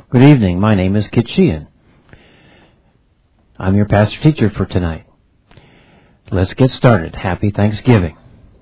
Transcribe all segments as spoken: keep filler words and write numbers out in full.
Good evening. My name is Kit Sheehan. I'm your pastor teacher for tonight. Let's get started. Happy Thanksgiving.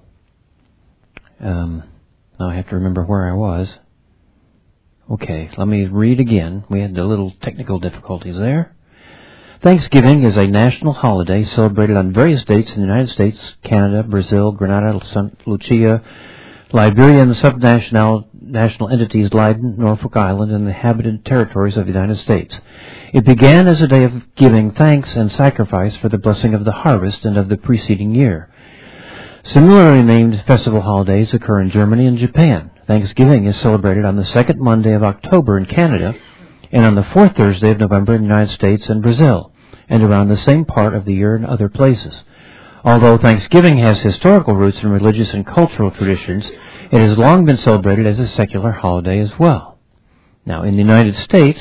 Um, now I have to remember where I was. Okay, let me read again. We had a little technical difficulties there. Thanksgiving is a national holiday celebrated on various dates in the United States, Canada, Brazil, Grenada, Saint Lucia, Liberia, and the subnational national entities Leiden, Norfolk Island, and the inhabited territories of the United States. It began as a day of giving thanks and sacrifice for the blessing of the harvest and of the preceding year. Similarly named festival holidays occur in Germany and Japan. Thanksgiving is celebrated on the second Monday of October in Canada and on the fourth Thursday of November in the United States and Brazil, and around the same part of the year in other places. Although Thanksgiving has historical roots in religious and cultural traditions, it has long been celebrated as a secular holiday as well. Now, in the United States,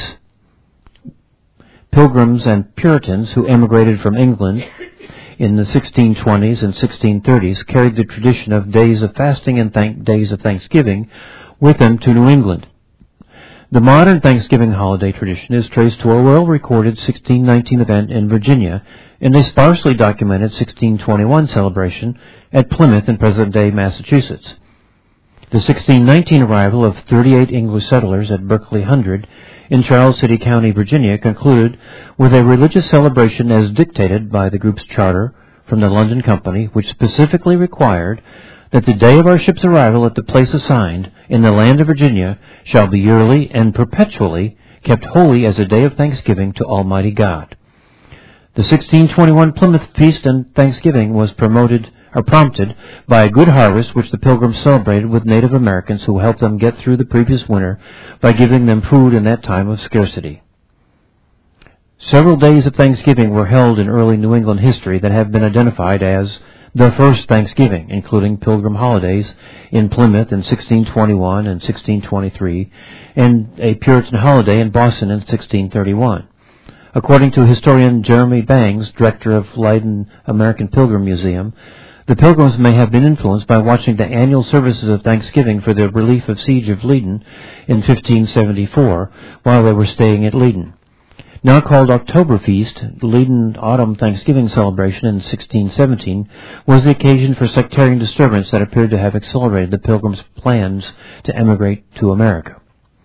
Pilgrims and Puritans who emigrated from England in the sixteen twenties and sixteen thirties carried the tradition of days of fasting and thank- days of Thanksgiving with them to New England. The modern Thanksgiving holiday tradition is traced to a well-recorded sixteen nineteen event in Virginia and a sparsely documented sixteen twenty-one celebration at Plymouth in present-day Massachusetts. The sixteen nineteen arrival of thirty-eight English settlers at Berkeley Hundred in Charles City County, Virginia, concluded with a religious celebration as dictated by the group's charter from the London Company, which specifically required that the day of our ship's arrival at the place assigned in the land of Virginia shall be yearly and perpetually kept holy as a day of thanksgiving to Almighty God. The sixteen twenty-one Plymouth Feast and Thanksgiving was promoted or prompted by a good harvest which the Pilgrims celebrated with Native Americans who helped them get through the previous winter by giving them food in that time of scarcity. Several days of Thanksgiving were held in early New England history that have been identified as the first Thanksgiving, including Pilgrim holidays in Plymouth in sixteen twenty-one and sixteen twenty-three, and a Puritan holiday in Boston in sixteen thirty-one. According to historian Jeremy Bangs, director of Leiden American Pilgrim Museum, the Pilgrims may have been influenced by watching the annual services of Thanksgiving for the relief of siege of Leiden in fifteen seventy-four while they were staying at Leiden. Now called Oktoberfest, the Leiden Autumn Thanksgiving celebration in sixteen seventeen was the occasion for sectarian disturbance that appeared to have accelerated the Pilgrims' plans to emigrate to America.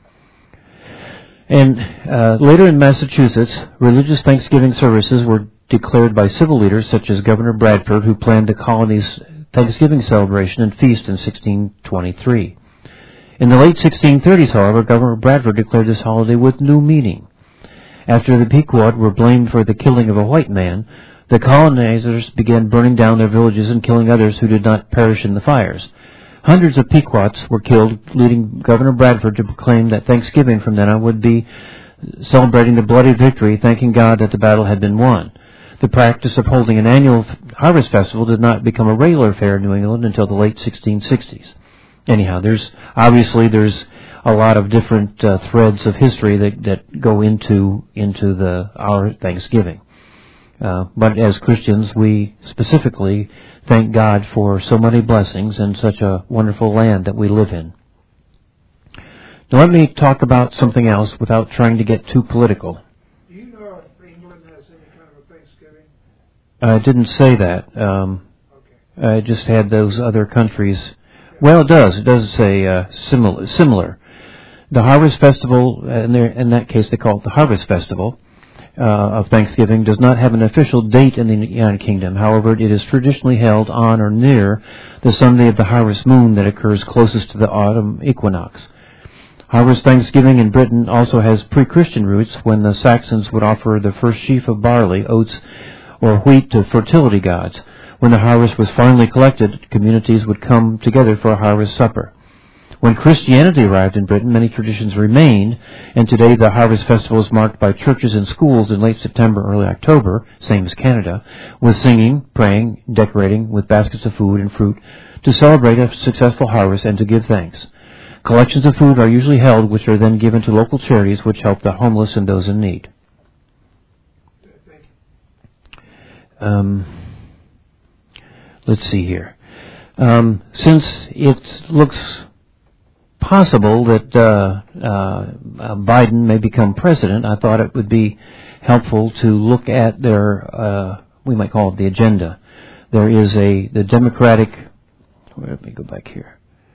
And uh, later in Massachusetts, religious Thanksgiving services were declared by civil leaders such as Governor Bradford, who planned the colony's Thanksgiving celebration and feast in sixteen twenty-three. In the late sixteen thirties, however, Governor Bradford declared this holiday with new meaning. After the Pequot were blamed for the killing of a white man, the colonizers began burning down their villages and killing others who did not perish in the fires. Hundreds of Pequots were killed, leading Governor Bradford to proclaim that Thanksgiving from then on would be celebrating the bloody victory, thanking God that the battle had been won. The practice of holding an annual harvest festival did not become a regular affair in New England until the late sixteen sixties. Anyhow, there's obviously there's a lot of different uh, threads of history that, that go into into the our Thanksgiving. Uh, but as Christians, we specifically thank God for so many blessings and such a wonderful land that we live in. Now let me talk about something else without trying to get too political. Do you know if England has any kind of a Thanksgiving? I didn't say that. Um, okay. I just had those other countries. Well, it does. It does say uh, similar. Similar. The Harvest Festival, in, their, in that case they call it the Harvest Festival uh, of Thanksgiving, does not have an official date in the United Kingdom. However, it is traditionally held on or near the Sunday of the harvest moon that occurs closest to the autumn equinox. Harvest Thanksgiving in Britain also has pre-Christian roots when the Saxons would offer the first sheaf of barley, oats, or wheat to fertility gods. When the harvest was finally collected, communities would come together for a harvest supper. When Christianity arrived in Britain, many traditions remained, and today the Harvest Festival is marked by churches and schools in late September, early October, same as Canada, with singing, praying, decorating with baskets of food and fruit to celebrate a successful harvest and to give thanks. Collections of food are usually held, which are then given to local charities which help the homeless and those in need. Um, let's see here. Um, since it looks possible that uh, uh, Biden may become president, I thought it would be helpful to look at their, uh, we might call it the agenda. There is a, the Democratic, let me go back here.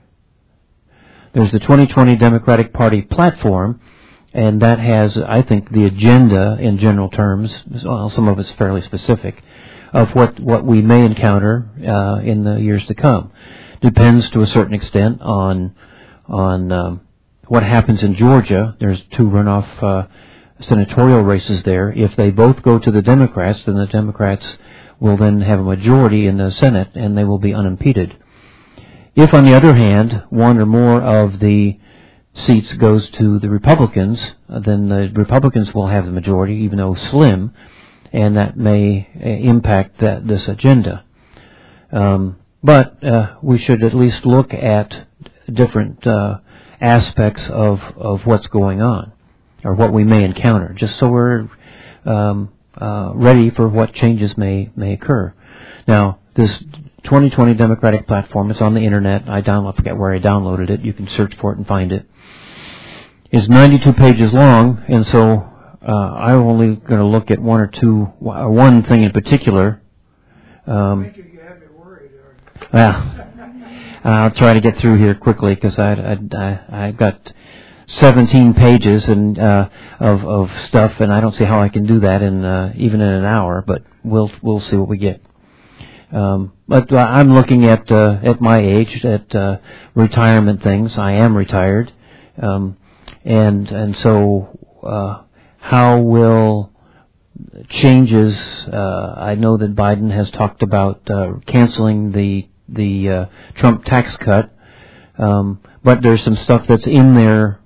There's the twenty twenty Democratic Party platform, and that has, I think, the agenda in general terms, well, some of it's fairly specific, of what, what we may encounter uh, in the years to come. Depends to a certain extent on on um, what happens in Georgia. There's two runoff uh, senatorial races there. If they both go to the Democrats, then the Democrats will then have a majority in the Senate, and they will be unimpeded. If, on the other hand, one or more of the seats goes to the Republicans, uh, then the Republicans will have the majority, even though slim, and that may uh, impact that, this agenda. Um, but uh, we should at least look at different uh, aspects of, of what's going on, or what we may encounter, just so we're um, uh, ready for what changes may, may occur. Now, this twenty twenty Democratic platform, it's on the internet. I download, I forget where I downloaded it. You can search for it and find it. It's ninety-two pages long, and so uh, I'm only going to look at one or two, one thing in particular. Um, I think you have me worried. well, I'll try to get through here quickly because I, I, I, I've got seventeen pages and uh, of of stuff, and I don't see how I can do that in uh, even in an hour. But we'll we'll see what we get. Um, but uh, I'm looking at uh, at my age at uh, retirement things. I am retired, um, and and so uh, how will changes? Uh, I know that Biden has talked about uh, canceling the the uh, Trump tax cut, um, but there's some stuff that's in their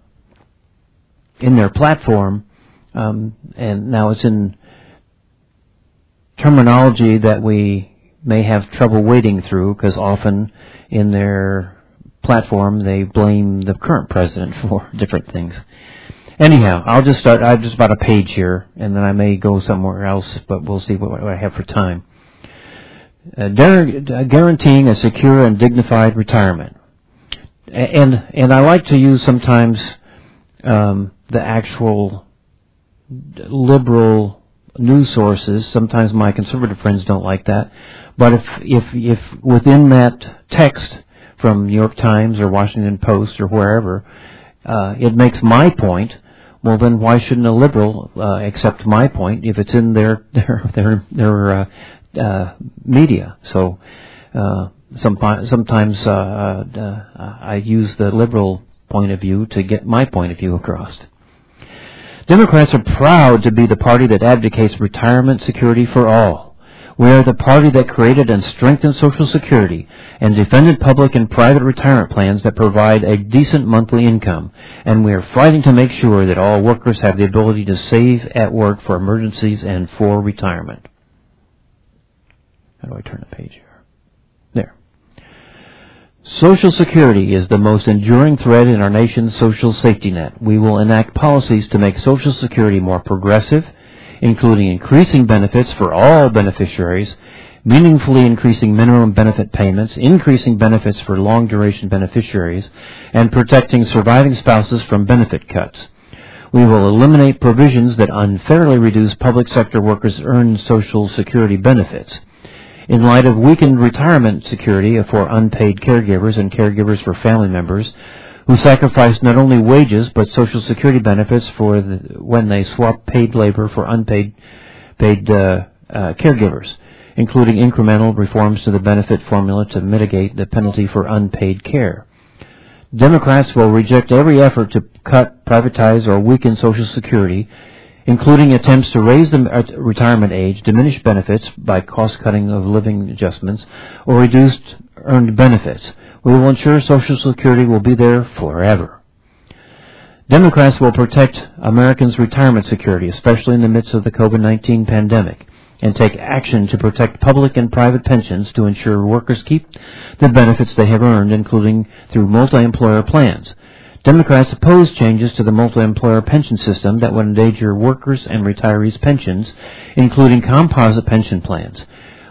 in their platform, um, and now it's in terminology that we may have trouble wading through, because often in their platform they blame the current president for different things. Anyhow, I'll just start. I have just about a page here, and then I may go somewhere else, but we'll see what, what I have for time. Uh, guaranteeing a secure and dignified retirement, and and I like to use sometimes um, the actual liberal news sources. Sometimes my conservative friends don't like that. But if, if, if within that text from New York Times or Washington Post or wherever, uh, it makes my point, well then why shouldn't a liberal uh, accept my point if it's in their their their, their uh, uh, media? So uh, some, sometimes uh, uh, I use the liberal point of view to get my point of view across. Democrats are proud to be the party that advocates retirement security for all. We are the party that created and strengthened Social Security and defended public and private retirement plans that provide a decent monthly income. And we are fighting to make sure that all workers have the ability to save at work for emergencies and for retirement. How do I turn the page here? There. Social Security is the most enduring thread in our nation's social safety net. We will enact policies to make Social Security more progressive, including increasing benefits for all beneficiaries, meaningfully increasing minimum benefit payments, increasing benefits for long-duration beneficiaries, and protecting surviving spouses from benefit cuts. We will eliminate provisions that unfairly reduce public sector workers' earned Social Security benefits. In light of weakened retirement security for unpaid caregivers and caregivers for family members, who sacrifice not only wages but Social Security benefits for the, when they swap paid labor for unpaid paid uh, uh, caregivers, including incremental reforms to the benefit formula to mitigate the penalty for unpaid care. Democrats will reject every effort to cut, privatize, or weaken Social Security, including attempts to raise the retirement age, diminish benefits by cost-cutting of living adjustments, or reduced earned benefits. We will ensure Social Security will be there forever. Democrats will protect Americans' retirement security, especially in the midst of the COVID nineteen pandemic, and take action to protect public and private pensions to ensure workers keep the benefits they have earned, including through multi-employer plans. Democrats oppose changes to the multi-employer pension system that would endanger workers' and retirees' pensions, including composite pension plans.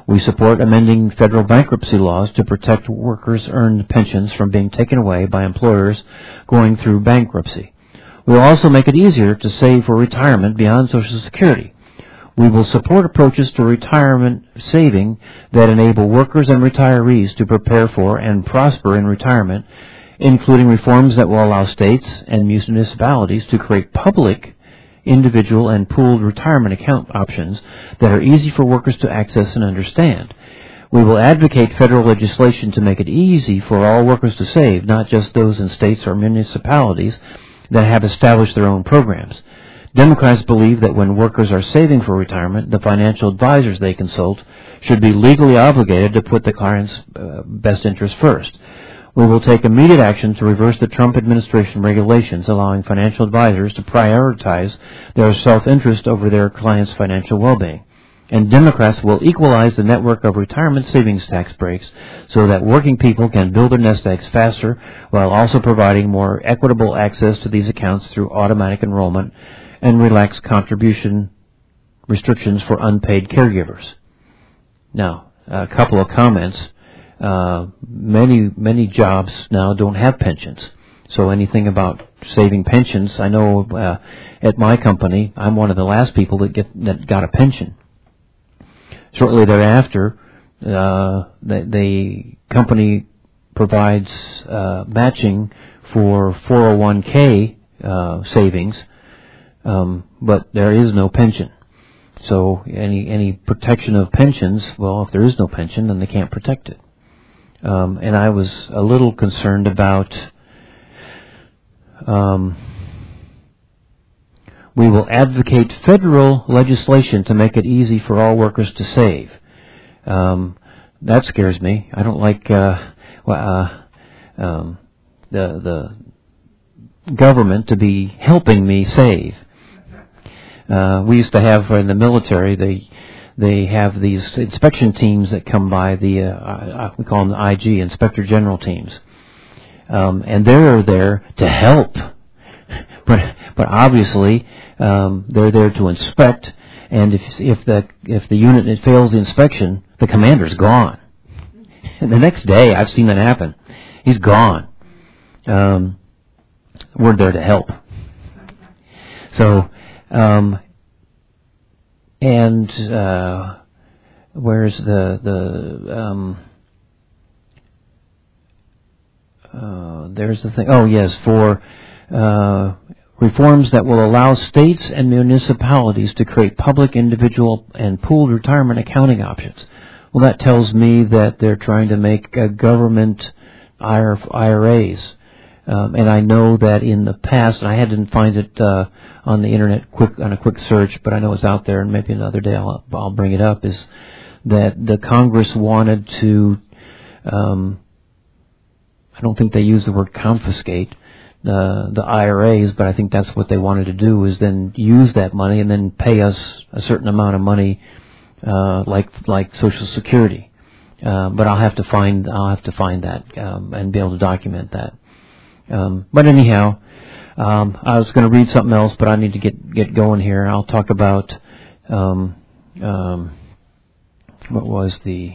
We support amending federal bankruptcy laws to protect workers' earned pensions from being taken away by employers going through bankruptcy. We will also make it easier to save for retirement beyond Social Security. We will support approaches to retirement saving that enable workers and retirees to prepare for and prosper in retirement, including reforms that will allow states and municipalities to create public, individual, and pooled retirement account options that are easy for workers to access and understand. We will advocate federal legislation to make it easy for all workers to save, not just those in states or municipalities that have established their own programs. Democrats believe that when workers are saving for retirement, the financial advisors they consult should be legally obligated to put the client's uh, best interest first. We will take immediate action to reverse the Trump administration regulations allowing financial advisors to prioritize their self-interest over their clients' financial well-being. And Democrats will equalize the network of retirement savings tax breaks so that working people can build their nest eggs faster while also providing more equitable access to these accounts through automatic enrollment and relaxed contribution restrictions for unpaid caregivers. Now, a couple of comments. Uh, many, many jobs now don't have pensions. So anything about saving pensions, I know uh, at my company, I'm one of the last people that get that got a pension. Shortly thereafter, uh, the, the company provides uh, matching for four oh one k uh, savings, um, but there is no pension. So any any protection of pensions, well, if there is no pension, then they can't protect it. Um, and I was a little concerned about um, we will advocate federal legislation to make it easy for all workers to save. Um, that scares me. I don't like uh, uh, um, the the government to be helping me save. Uh, we used to have in the military, they they have these inspection teams that come by, the uh, we call them the I G, Inspector General teams, um, and they're there to help, but but obviously um, they're there to inspect, and if if the if the unit fails the inspection, the commander's gone. And the next day, I've seen that happen. He's gone. Um, we're there to help. So. Um, and uh, where's the the um, uh, there's the thing. Oh yes, for uh, reforms that will allow states and municipalities to create public, individual, and pooled retirement accounting options. Well, that tells me that they're trying to make uh, government I R As. Um, and I know that in the past, and I had to find it uh, on the internet quick on a quick search, but I know it's out there, and maybe another day I'll, I'll bring it up, is that the Congress wanted to, um, I don't think they used the word confiscate uh, the I R As, but I think that's what they wanted to do, is then use that money and then pay us a certain amount of money, uh, like like Social Security. Uh, but I'll have to find I'll have to find that um, and be able to document that. Um, but anyhow, um, I was going to read something else, but I need to get get going here. I'll talk about um, um, what was the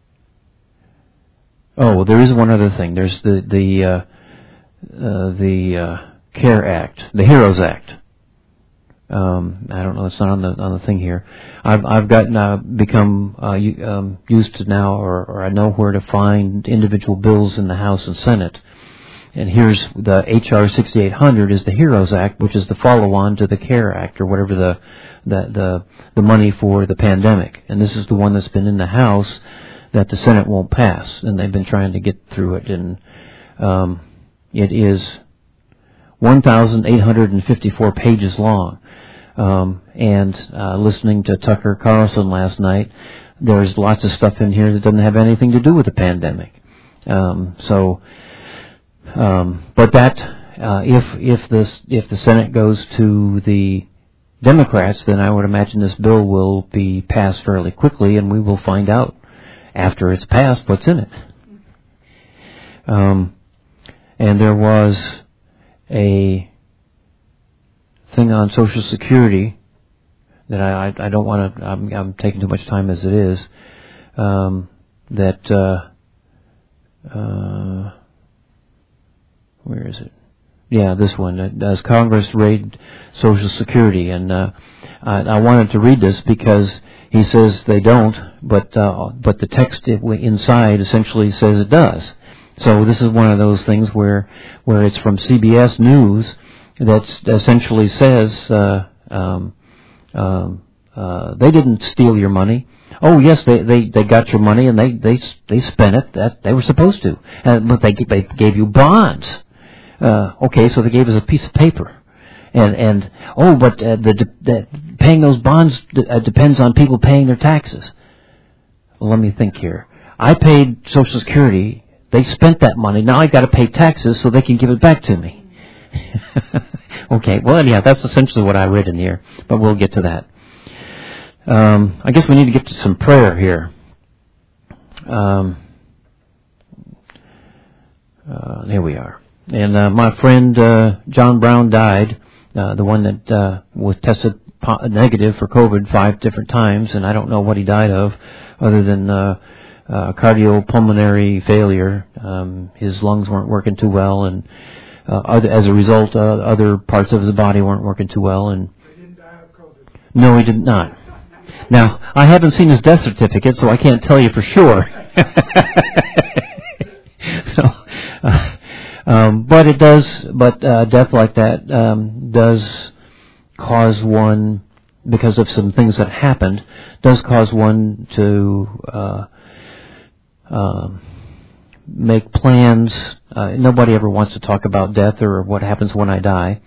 oh, well, there is one other thing. There's the the uh, uh, the uh, CARE Act, the HEROES Act. Um, I don't know. It's not on the on the thing here. I've I've gotten uh, become uh, um, used to now, or, or I know where to find individual bills in the House and Senate. And here's the H R sixty-eight hundred is the HEROES Act, which is the follow-on to the CARE Act, or whatever the, the the the money for the pandemic. And this is the one that's been in the House that the Senate won't pass, and they've been trying to get through it. And um, it is one thousand eight hundred fifty-four pages long. Um, and uh, listening to Tucker Carlson last night, there's lots of stuff in here that doesn't have anything to do with the pandemic. Um, so. Um, but that, uh, if if the if the Senate goes to the Democrats, then I would imagine this bill will be passed fairly quickly, and we will find out after it's passed what's in it. Um, and there was a thing on Social Security that I I, I don't want to. I'm, I'm taking too much time as it is. um, that uh, uh, where is it? Yeah, this one. Does Congress raid Social Security? And uh, I, I wanted to read this because he says they don't, but uh, but the text inside essentially says it does. So this is one of those things where where it's from C B S News that essentially says uh, um, um, uh, they didn't steal your money. Oh yes, they, they, they got your money and they they they spent it. That they were supposed to, uh, but they they gave you bonds. Uh, okay, so they gave us a piece of paper, and and oh, but uh, the, the paying those bonds d- uh, depends on people paying their taxes. Well, let me think here. I paid Social Security. They spent that money. Now I've got to pay taxes so they can give it back to me. Okay, well, yeah, that's essentially what I read in here, but we'll get to that. Um, I guess we need to get to some prayer here. Um, uh, there we are. And uh, my friend uh, John Brown died, uh, the one that uh, was tested po- negative for COVID five different times, and I don't know what he died of, other than uh, uh, cardiopulmonary failure. Um, his lungs weren't working too well, and uh, other, as a result, uh, other parts of his body weren't working too well. And He didn't die of COVID. no, he did not. Now, I haven't seen his death certificate, so I can't tell you for sure. so. Uh, Um, but it does, but uh, death like that um, does cause one, because of some things that happened, does cause one to uh, uh, make plans. Uh, nobody ever wants to talk about death or what happens when I die.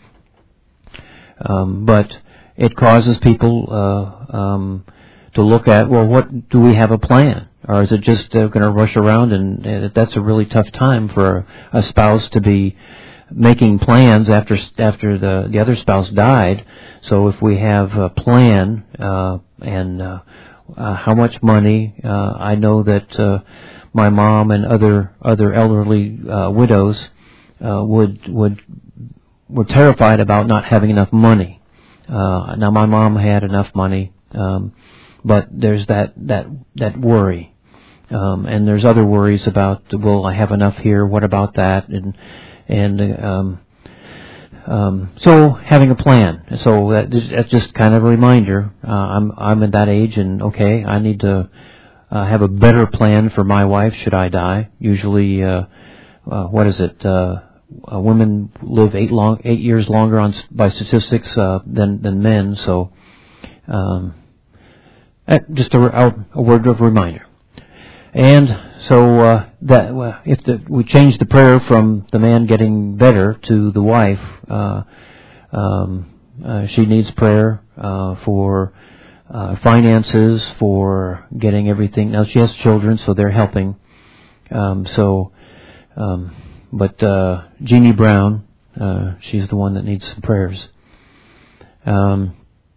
Um, but it causes people uh, um, to look at, well, what do we have a plan? Or is it just uh, going to rush around? And uh, that's a really tough time for a, a spouse to be making plans after after the, the other spouse died. So if we have a plan uh, and uh, uh, how much money, uh, I know that uh, my mom and other other elderly uh, widows uh, would would were terrified about not having enough money. Uh, now my mom had enough money, um, but there's that that that worry. Um, and there's other worries about, will I have enough here? What about that? And and um, um, so having a plan. So that, that's just kind of a reminder. Uh, I'm I'm at that age, and okay, I need to uh, have a better plan for my wife should I die. Usually, uh, uh, what is it? Uh, uh, women live eight long eight years longer on by statistics uh, than than men. So um, just a, a word of reminder. And so uh, that uh, if the, we change the prayer from the man getting better to the wife, uh, um, uh, she needs prayer uh, for uh, finances, for getting everything. Now she has children, so they're helping. Um, so, um, but uh, Jeannie Brown, uh, she's the one that needs some prayers. Um,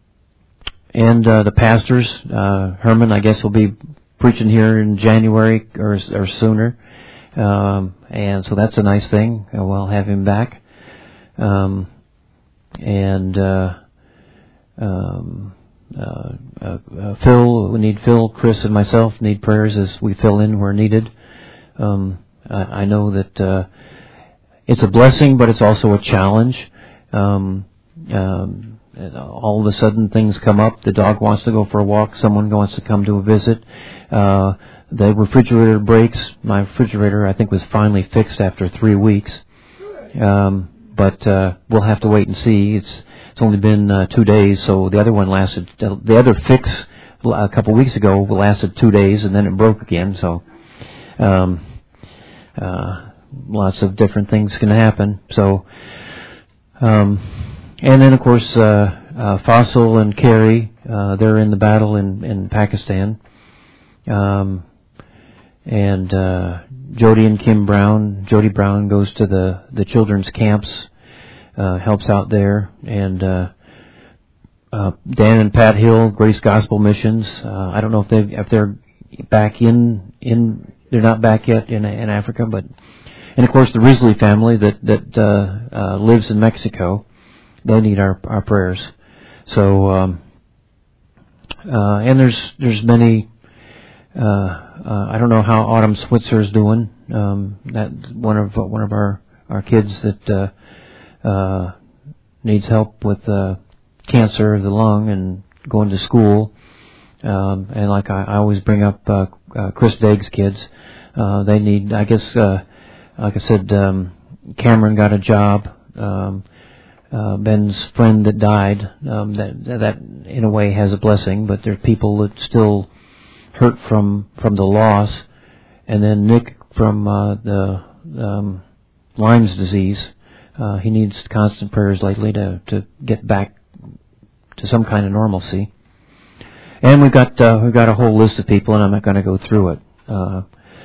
and uh, the pastors, uh, Herman, I guess, will be preaching here in January or, or sooner, um, and so that's a nice thing. We'll have him back, um, and uh, um, uh, uh, uh, Phil. We need Phil, Chris, and myself need prayers as we fill in where needed. Um, I, I know that uh, it's a blessing, but it's also a challenge. Um, um, all of a sudden things come up. The dog wants to go for a walk. Someone wants to come to a visit. Uh, the refrigerator breaks. My refrigerator, I think, was finally fixed after three weeks. Um, but uh, we'll have to wait and see. It's it's only been uh, two days, so the other one lasted. The other fix a couple of weeks ago lasted two days, and then it broke again. So um, uh, lots of different things can happen. So. Um, And then, of course, uh, uh, Fossil and Carrie, uh, they're in the battle in, in Pakistan. Um, and uh, Jody and Kim Brown, Jody Brown goes to the, the children's camps, uh, helps out there. And uh, uh, Dan and Pat Hill, Grace Gospel Missions. Uh, I don't know if they if they're back in in they're not back yet in in Africa, but and of course the Risley family that that uh, uh, lives in Mexico. They need our our prayers. So um, uh, and there's there's many uh, uh, I don't know how Autumn Switzer is doing. Um, that one of one of our our kids that uh, uh, needs help with uh, cancer of the lung and going to school. Um, and like I, I always bring up uh, uh, Chris Dagg's kids. Uh, they need, I guess, uh, like I said, um, Cameron got a job. Um, uh, Ben's friend that died, um, that that in a way has a blessing, but there are people that still hurt from, from the loss. And then Nick from uh, the um, Lyme's disease, uh, he needs constant prayers lately to, to get back to some kind of normalcy. And we've got uh, we've got a whole list of people, and I'm not going to go through it. Uh,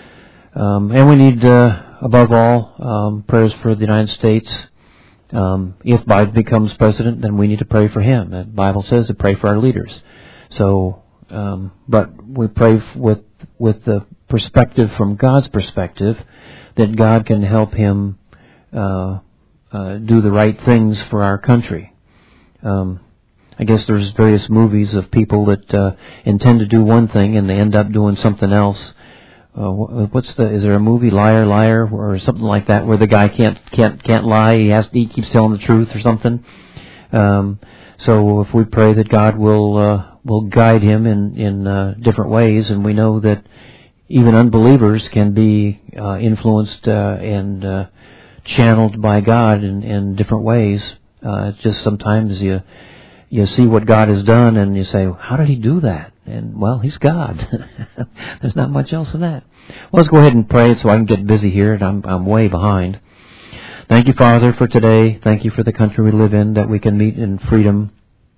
um, and we need, uh, above all, um, prayers for the United States. Um, if Biden becomes president, then we need to pray for him. The Bible says to pray for our leaders. So, um, but we pray f- with with the perspective from God's perspective that God can help him uh, uh, do the right things for our country. Um, I guess there's various movies of people that uh, intend to do one thing and they end up doing something else. Uh, what's the? Is there a movie, Liar, Liar, or something like that, where the guy can't can't can't lie? He has to, he keeps telling the truth or something. Um, so if we pray that God will uh, will guide him in in uh, different ways, and we know that even unbelievers can be uh, influenced uh, and uh, channeled by God in, in different ways. Uh, it's just sometimes you you see what God has done, and you say, "How did He do that?" And, well, He's God. There's not much else in that. Well, let's go ahead and pray so I can get busy here, and I'm, I'm way behind. Thank you, Father, for today. Thank you for the country we live in, that we can meet in freedom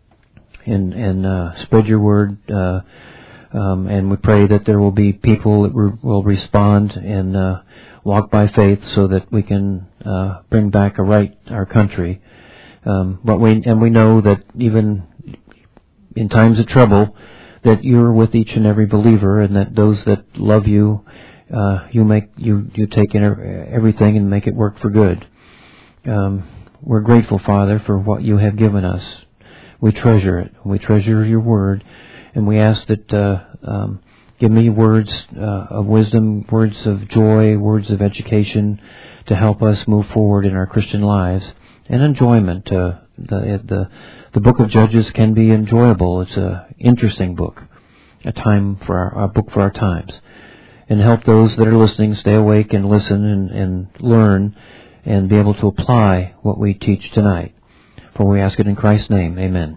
and, and uh, spread your word. Uh, um, and we pray that there will be people that re- will respond and uh, walk by faith so that we can uh, bring back a right our country. Um, but we and we know that even in times of trouble, that you're with each and every believer, and that those that love you, uh, you make you you take in everything and make it work for good. Um, we're grateful, Father, for what you have given us. We treasure it. We treasure your word, and we ask that uh, um, give me words uh, of wisdom, words of joy, words of education to help us move forward in our Christian lives and enjoyment. Uh, the the The book of Judges can be enjoyable. It's an interesting book, a time for our, a book for our times. And help those that are listening stay awake and listen and, and learn and be able to apply what we teach tonight. For we ask it in Christ's name. Amen.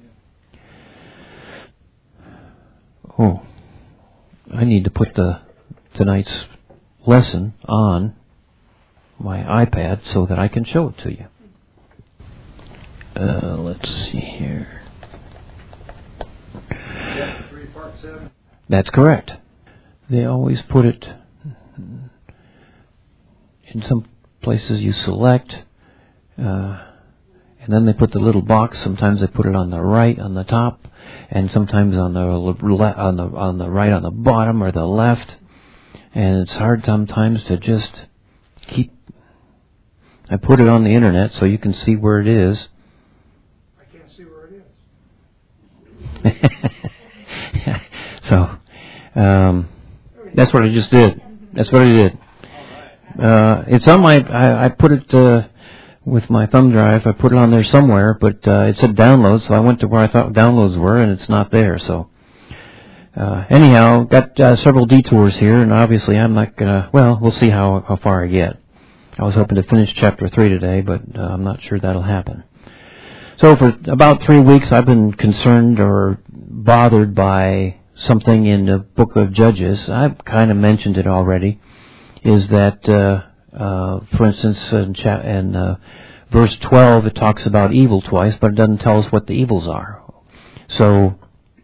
Oh, I need to put the tonight's lesson on my iPad so that I can show it to you. Uh, let's see here. Three, part seven. That's correct. They always put it in some places you select, uh, and then they put the little box. Sometimes they put it on the right, on the top, and sometimes on the le- on the on the right, on the bottom, or the left. And it's hard sometimes to just keep. I put it on the internet so you can see where it is. So, um, that's what I just did. That's what I did. Uh, it's on my, I, I put it, uh, with my thumb drive. I put it on there somewhere, but, uh, it said download, so I went to where I thought downloads were, and it's not there, so. Uh, anyhow, got, uh, several detours here, and obviously I'm not gonna, well, we'll see how, how far I get. I was hoping to finish chapter three today, but, uh, I'm not sure that'll happen. So for about three weeks, I've been concerned or bothered by something in the book of Judges. I've kind of mentioned it already. Is that, uh, uh, for instance, in, cha- in uh, verse twelve, it talks about evil twice, but it doesn't tell us what the evils are. So,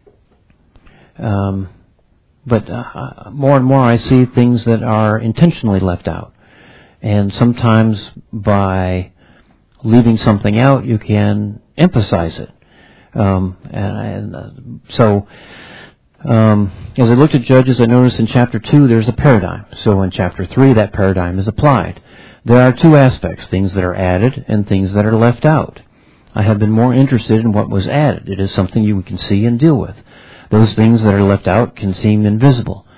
um, but uh, more and more I see things that are intentionally left out. And sometimes by leaving something out, you can emphasize it. Um, and, and uh, so, um, as I looked at Judges, I noticed in chapter two there's a paradigm. So in chapter three, that paradigm is applied. There are two aspects, things that are added and things that are left out. I have been more interested in what was added. It is something you can see and deal with. Those things that are left out can seem invisible.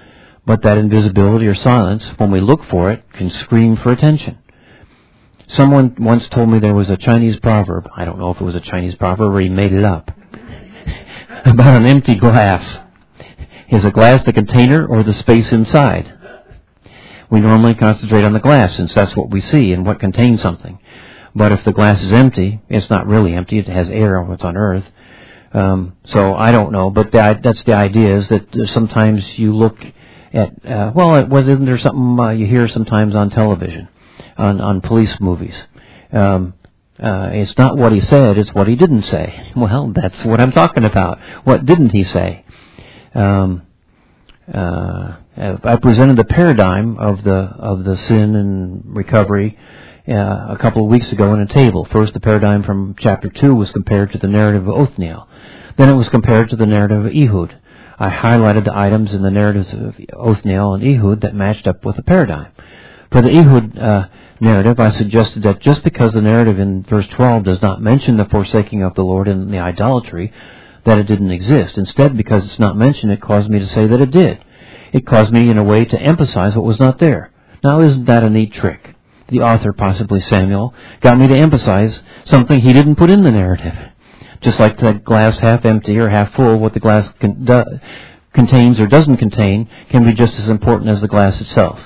But that invisibility or silence, when we look for it, can scream for attention. Someone once told me there was a Chinese proverb, I don't know if it was a Chinese proverb or he made it up, about an empty glass. Is a glass the container or the space inside? We normally concentrate on the glass since that's what we see and what contains something. But if the glass is empty, it's not really empty, it has air on what's on Earth. Um, so I don't know, but that, that's the idea is that sometimes you look at, uh, well, it was, isn't there something uh, you hear sometimes on television? On, on police movies. Um, uh, it's not what he said, it's what he didn't say. Well, that's what I'm talking about. What didn't he say? Um, uh, I presented the paradigm of the of the sin and recovery uh, a couple of weeks ago in a table. First, the paradigm from chapter two was compared to the narrative of Othniel. Then it was compared to the narrative of Ehud. I highlighted the items in the narratives of Othniel and Ehud that matched up with the paradigm. For the Ehud uh, narrative, I suggested that just because the narrative in verse twelve does not mention the forsaking of the Lord and the idolatry, that it didn't exist. Instead, because it's not mentioned, it caused me to say that it did. It caused me, in a way, to emphasize what was not there. Now, isn't that a neat trick? The author, possibly Samuel, got me to emphasize something he didn't put in the narrative. Just like the glass half empty or half full, what the glass con- do- contains or doesn't contain can be just as important as the glass itself.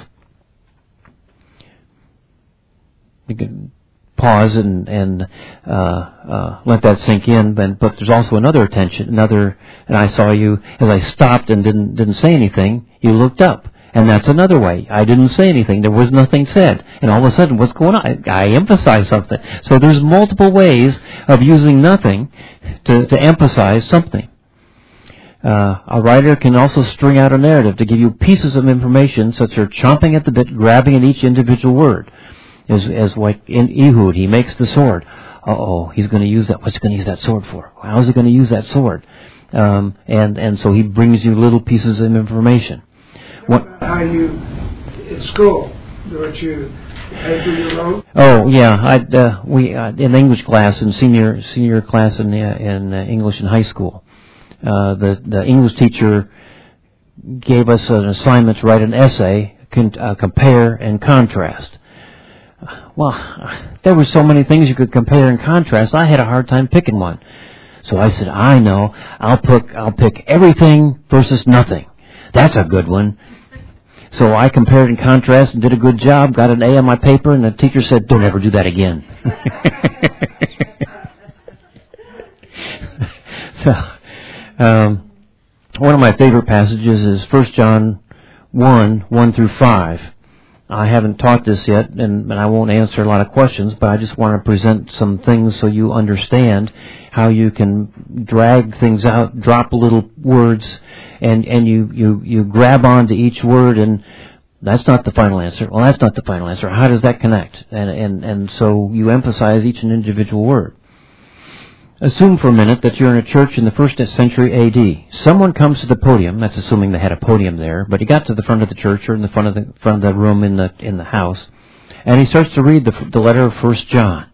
You can pause and, and uh, uh, let that sink in. But, but there's also another attention, another. And I saw you as I stopped and didn't didn't say anything. You looked up, and that's another way. I didn't say anything. There was nothing said, and all of a sudden, what's going on? I, I emphasized something. So there's multiple ways of using nothing to, to emphasize something. Uh, a writer can also string out a narrative to give you pieces of information, such as chomping at the bit, grabbing at each individual word. As, as like in Ehud, he makes the sword. Uh-oh, he's going to use that. What's he going to use that sword for? How's he going to use that sword? Um, and, and so he brings you little pieces of information. What, how you, in school, what you had to your own? Oh, yeah. I, uh, we, uh, in English class, in senior, senior class in, uh, in uh, English in high school, uh, the, the English teacher gave us an assignment to write an essay, con- uh, compare and contrast. Well, there were so many things you could compare and contrast. I had a hard time picking one. So I said, I know. I'll pick, I'll pick everything versus nothing. That's a good one. So I compared and contrasted and did a good job, got an A on my paper, and the teacher said, don't ever do that again. so, um, one of my favorite passages is First John one, one through five. I haven't taught this yet, and, and I won't answer a lot of questions, but I just want to present some things so you understand how you can drag things out, drop little words, and, and you, you, you grab onto each word, and that's not the final answer. Well, that's not the final answer. How does that connect? And, and, and so you emphasize each and individual word. Assume for a minute that you're in a church in the first century A D. Someone comes to the podium. That's assuming they had a podium there, but he got to the front of the church or in the front of the front of the room in the in the house, and he starts to read the the letter of First John.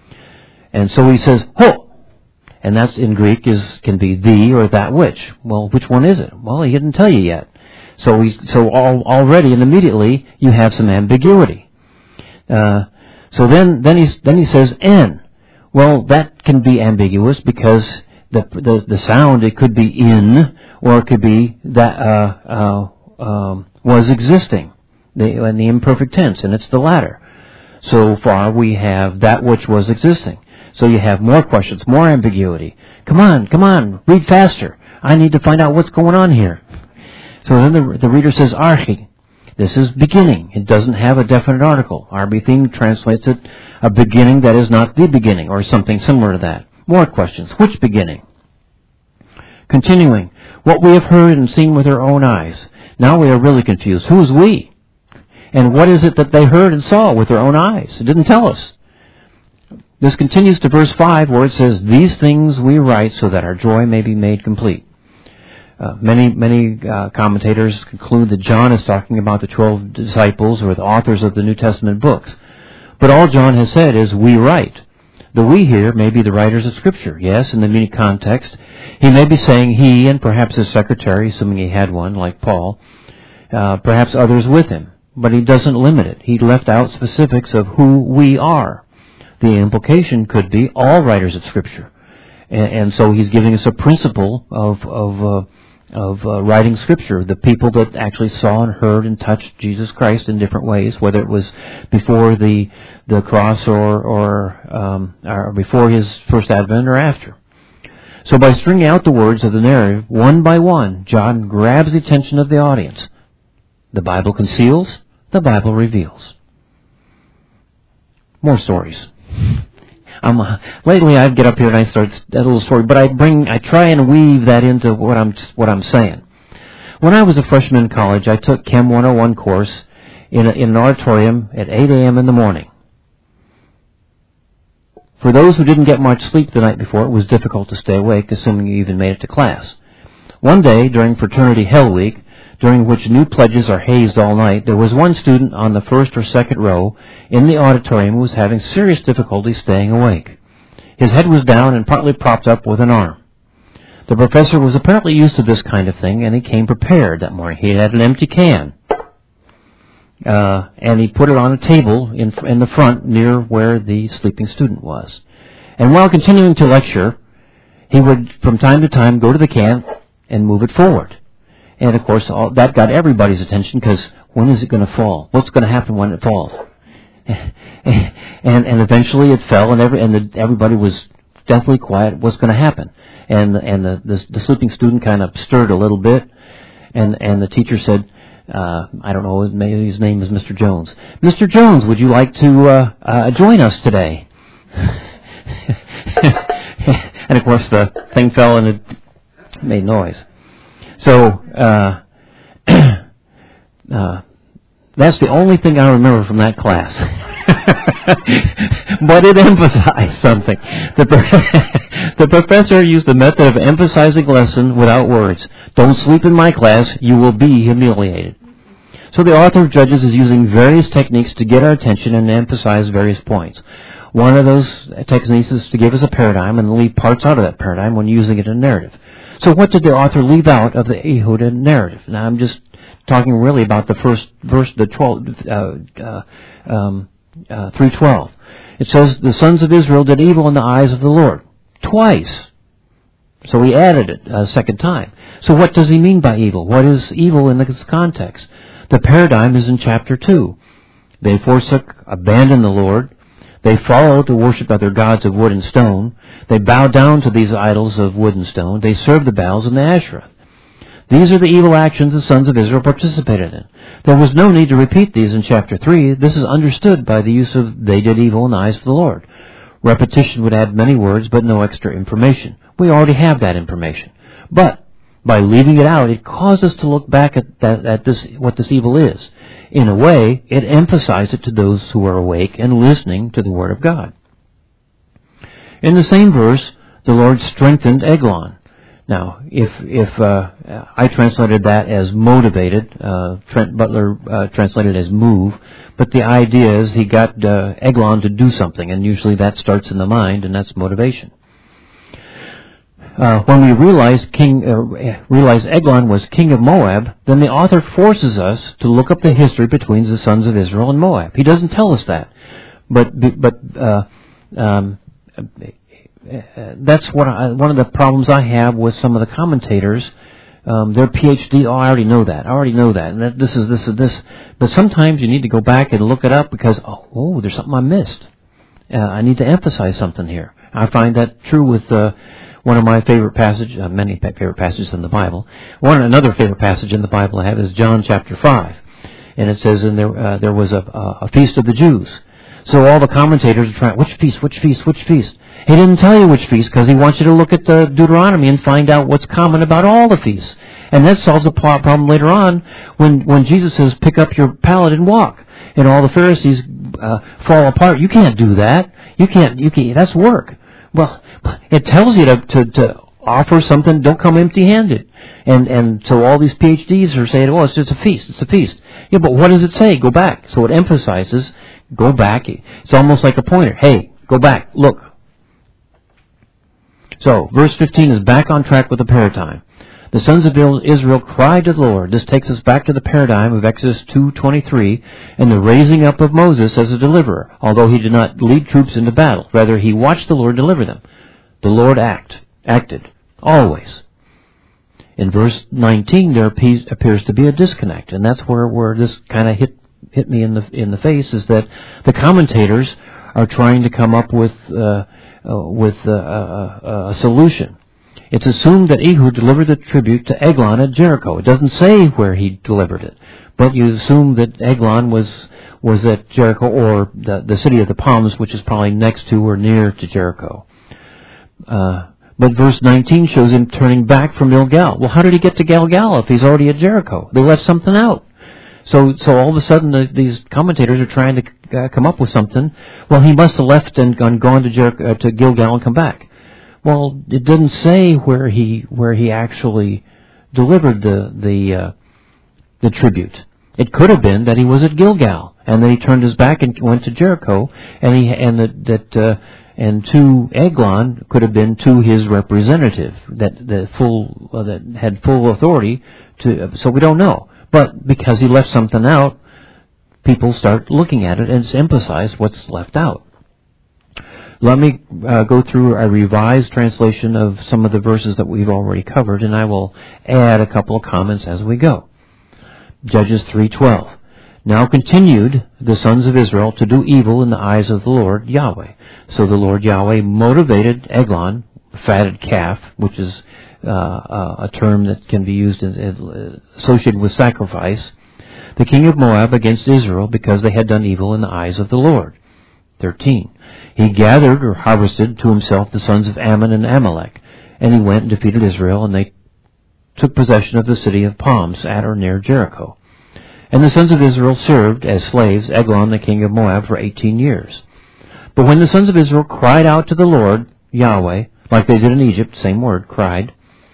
And so he says, "Ho," and that's in Greek is can be the or that which. Well, which one is it? Well, he didn't tell you yet. So we so all, already and immediately you have some ambiguity. Uh, so then then he then he says N. Well, that can be ambiguous because the, the the sound, it could be in, or it could be that uh, uh, um, was existing, the, in the imperfect tense, and it's the latter. So far, we have that which was existing. So you have more questions, more ambiguity. Come on, come on, read faster. I need to find out what's going on here. So then the, the reader says archi. This is beginning. It doesn't have a definite article. R B Theme translates it a beginning that is not the beginning, or something similar to that. More questions. Which beginning? Continuing. What we have heard and seen with our own eyes. Now we are really confused. Who is we? And what is it that they heard and saw with their own eyes? It didn't tell us. This continues to verse five where it says, these things we write so that our joy may be made complete. Uh, many, many uh, commentators conclude that John is talking about the twelve disciples or the authors of the New Testament books. But all John has said is, we write. The we here may be the writers of Scripture. Yes, in the immediate context. He may be saying he and perhaps his secretary, assuming he had one, like Paul. Uh, uh, perhaps others with him. But he doesn't limit it. He left out specifics of who we are. The implication could be all writers of Scripture. And, and so he's giving us a principle of of, uh, of uh, writing Scripture, the people that actually saw and heard and touched Jesus Christ in different ways, whether it was before the the cross or, or, um, or before his first advent or after. So by stringing out the words of the narrative, one by one, John grabs the attention of the audience. The Bible conceals, the Bible reveals. More stories. Um, lately, I get up here and I start a little story, but I bring, I try and weave that into what I'm what I'm saying. When I was a freshman in college, I took Chem one oh one course in, a, in an auditorium at eight a.m. in the morning. For those who didn't get much sleep the night before, it was difficult to stay awake, assuming you even made it to class. One day, during Fraternity Hell Week, during which new pledges are hazed all night, there was one student on the first or second row in the auditorium who was having serious difficulty staying awake. His head was down and partly propped up with an arm. The professor was apparently used to this kind of thing, and he came prepared that morning. He had an empty can, uh, and he put it on a table in, in the front near where the sleeping student was. And while continuing to lecture, he would, from time to time, go to the can and move it forward. And, of course, all, that got everybody's attention, because when is it going to fall? What's going to happen when it falls? and and eventually it fell, and every and the, everybody was deathly quiet. What's going to happen? And and the, the the sleeping student kind of stirred a little bit, and and the teacher said, uh, I don't know, maybe his name is Mister Jones. Mister Jones, would you like to uh, uh, join us today? And, of course, the thing fell and it made noise. So, uh, uh, that's the only thing I remember from that class. But it emphasized something. The, pro- the professor used the method of emphasizing lesson without words. Don't sleep in my class, you will be humiliated. So the author of Judges is using various techniques to get our attention and emphasize various points. One of those techniques is to give us a paradigm and leave parts out of that paradigm when using it in narrative. So what did the author leave out of the Ehud narrative? Now I'm just talking really about the first verse, the twelve, uh, uh, um, uh, three twelve. It says, the sons of Israel did evil in the eyes of the Lord. Twice. So he added it a second time. So what does he mean by evil? What is evil in this context? The paradigm is in chapter two. They forsook, abandoned the Lord. They followed to worship other gods of wood and stone. They bowed down to these idols of wood and stone. They served the Baals and the Asherah. These are the evil actions the sons of Israel participated in. There was no need to repeat these in chapter three. This is understood by the use of they did evil in the eyes of the Lord. Repetition would add many words, but no extra information. We already have that information. But by leaving it out, it caused us to look back at, that, at this, what this evil is. In a way, it emphasized it to those who are awake and listening to the Word of God. In the same verse, the Lord strengthened Eglon. Now, if if uh, I translated that as motivated, uh, Trent Butler uh, translated as move, but the idea is he got uh, Eglon to do something, and usually that starts in the mind, and that's motivation. Uh, when we realize King uh, realize Eglon was king of Moab, then the author forces us to look up the history between the sons of Israel and Moab. He doesn't tell us that, but but uh, um, that's what I, one of the problems I have with some of the commentators. Um, their P H D. Oh, I already know that. I already know that. And that this is this is this. But sometimes you need to go back and look it up because oh, oh there's something I missed. Uh, I need to emphasize something here. I find that true with. Uh, One of my favorite passages, uh, many favorite passages in the Bible. One another favorite passage in the Bible I have is John chapter five, and it says, "And there uh, there was a, a feast of the Jews." So all the commentators are trying, which feast, which feast, which feast? He didn't tell you which feast because he wants you to look at the Deuteronomy and find out what's common about all the feasts, and that solves a problem later on when when Jesus says, "Pick up your pallet and walk," and all the Pharisees uh, fall apart. You can't do that. You can't. You can't. That's work. Well, it tells you to, to, to offer something, don't come empty-handed. And and so all these P H Ds are saying, well, it's just a feast, it's a feast. Yeah, but what does it say? Go back. So it emphasizes, go back. It's almost like a pointer. Hey, go back, look. So, verse fifteen is back on track with the paradigm. The sons of Israel cried to the Lord. This takes us back to the paradigm of Exodus two twenty-three and the raising up of Moses as a deliverer, although he did not lead troops into battle. Rather, he watched the Lord deliver them. The Lord act, acted, always. In verse nineteen, there appears to be a disconnect, and that's where, where this kind of hit hit me in the in the face, is that the commentators are trying to come up with uh, uh, with uh, a, a solution. It's assumed that Ehud delivered the tribute to Eglon at Jericho. It doesn't say where he delivered it, but you assume that Eglon was was at Jericho, or the, the city of the palms, which is probably next to or near to Jericho. Uh, but verse nineteen shows him turning back from Gilgal. Well, how did he get to Gilgal if he's already at Jericho? They left something out. So, so all of a sudden, the, these commentators are trying to uh, come up with something. Well, he must have left and gone, gone to Jericho, uh, to Gilgal and come back. Well, it doesn't say where he where he actually delivered the the uh, the tribute. It could have been that he was at Gilgal and then he turned his back and went to Jericho, and he and that that uh, and to Eglon could have been to his representative that the full uh, that had full authority to. So we don't know, but because he left something out, people start looking at it and it's emphasized what's left out. Let me uh, go through a revised translation of some of the verses that we've already covered, and I will add a couple of comments as we go. Judges three twelve. Now continued the sons of Israel to do evil in the eyes of the Lord Yahweh. So the Lord Yahweh motivated Eglon, fatted calf, which is uh, a term that can be used in, in, associated with sacrifice, the king of Moab against Israel, because they had done evil in the eyes of the Lord. thirteen. He gathered or harvested to himself the sons of Ammon and Amalek, and he went and defeated Israel, and they took possession of the city of palms at or near Jericho. And the sons of Israel served as slaves Eglon the king of Moab for eighteen years. But when the sons of Israel cried out to the Lord Yahweh, like they did in Egypt, same word, cried,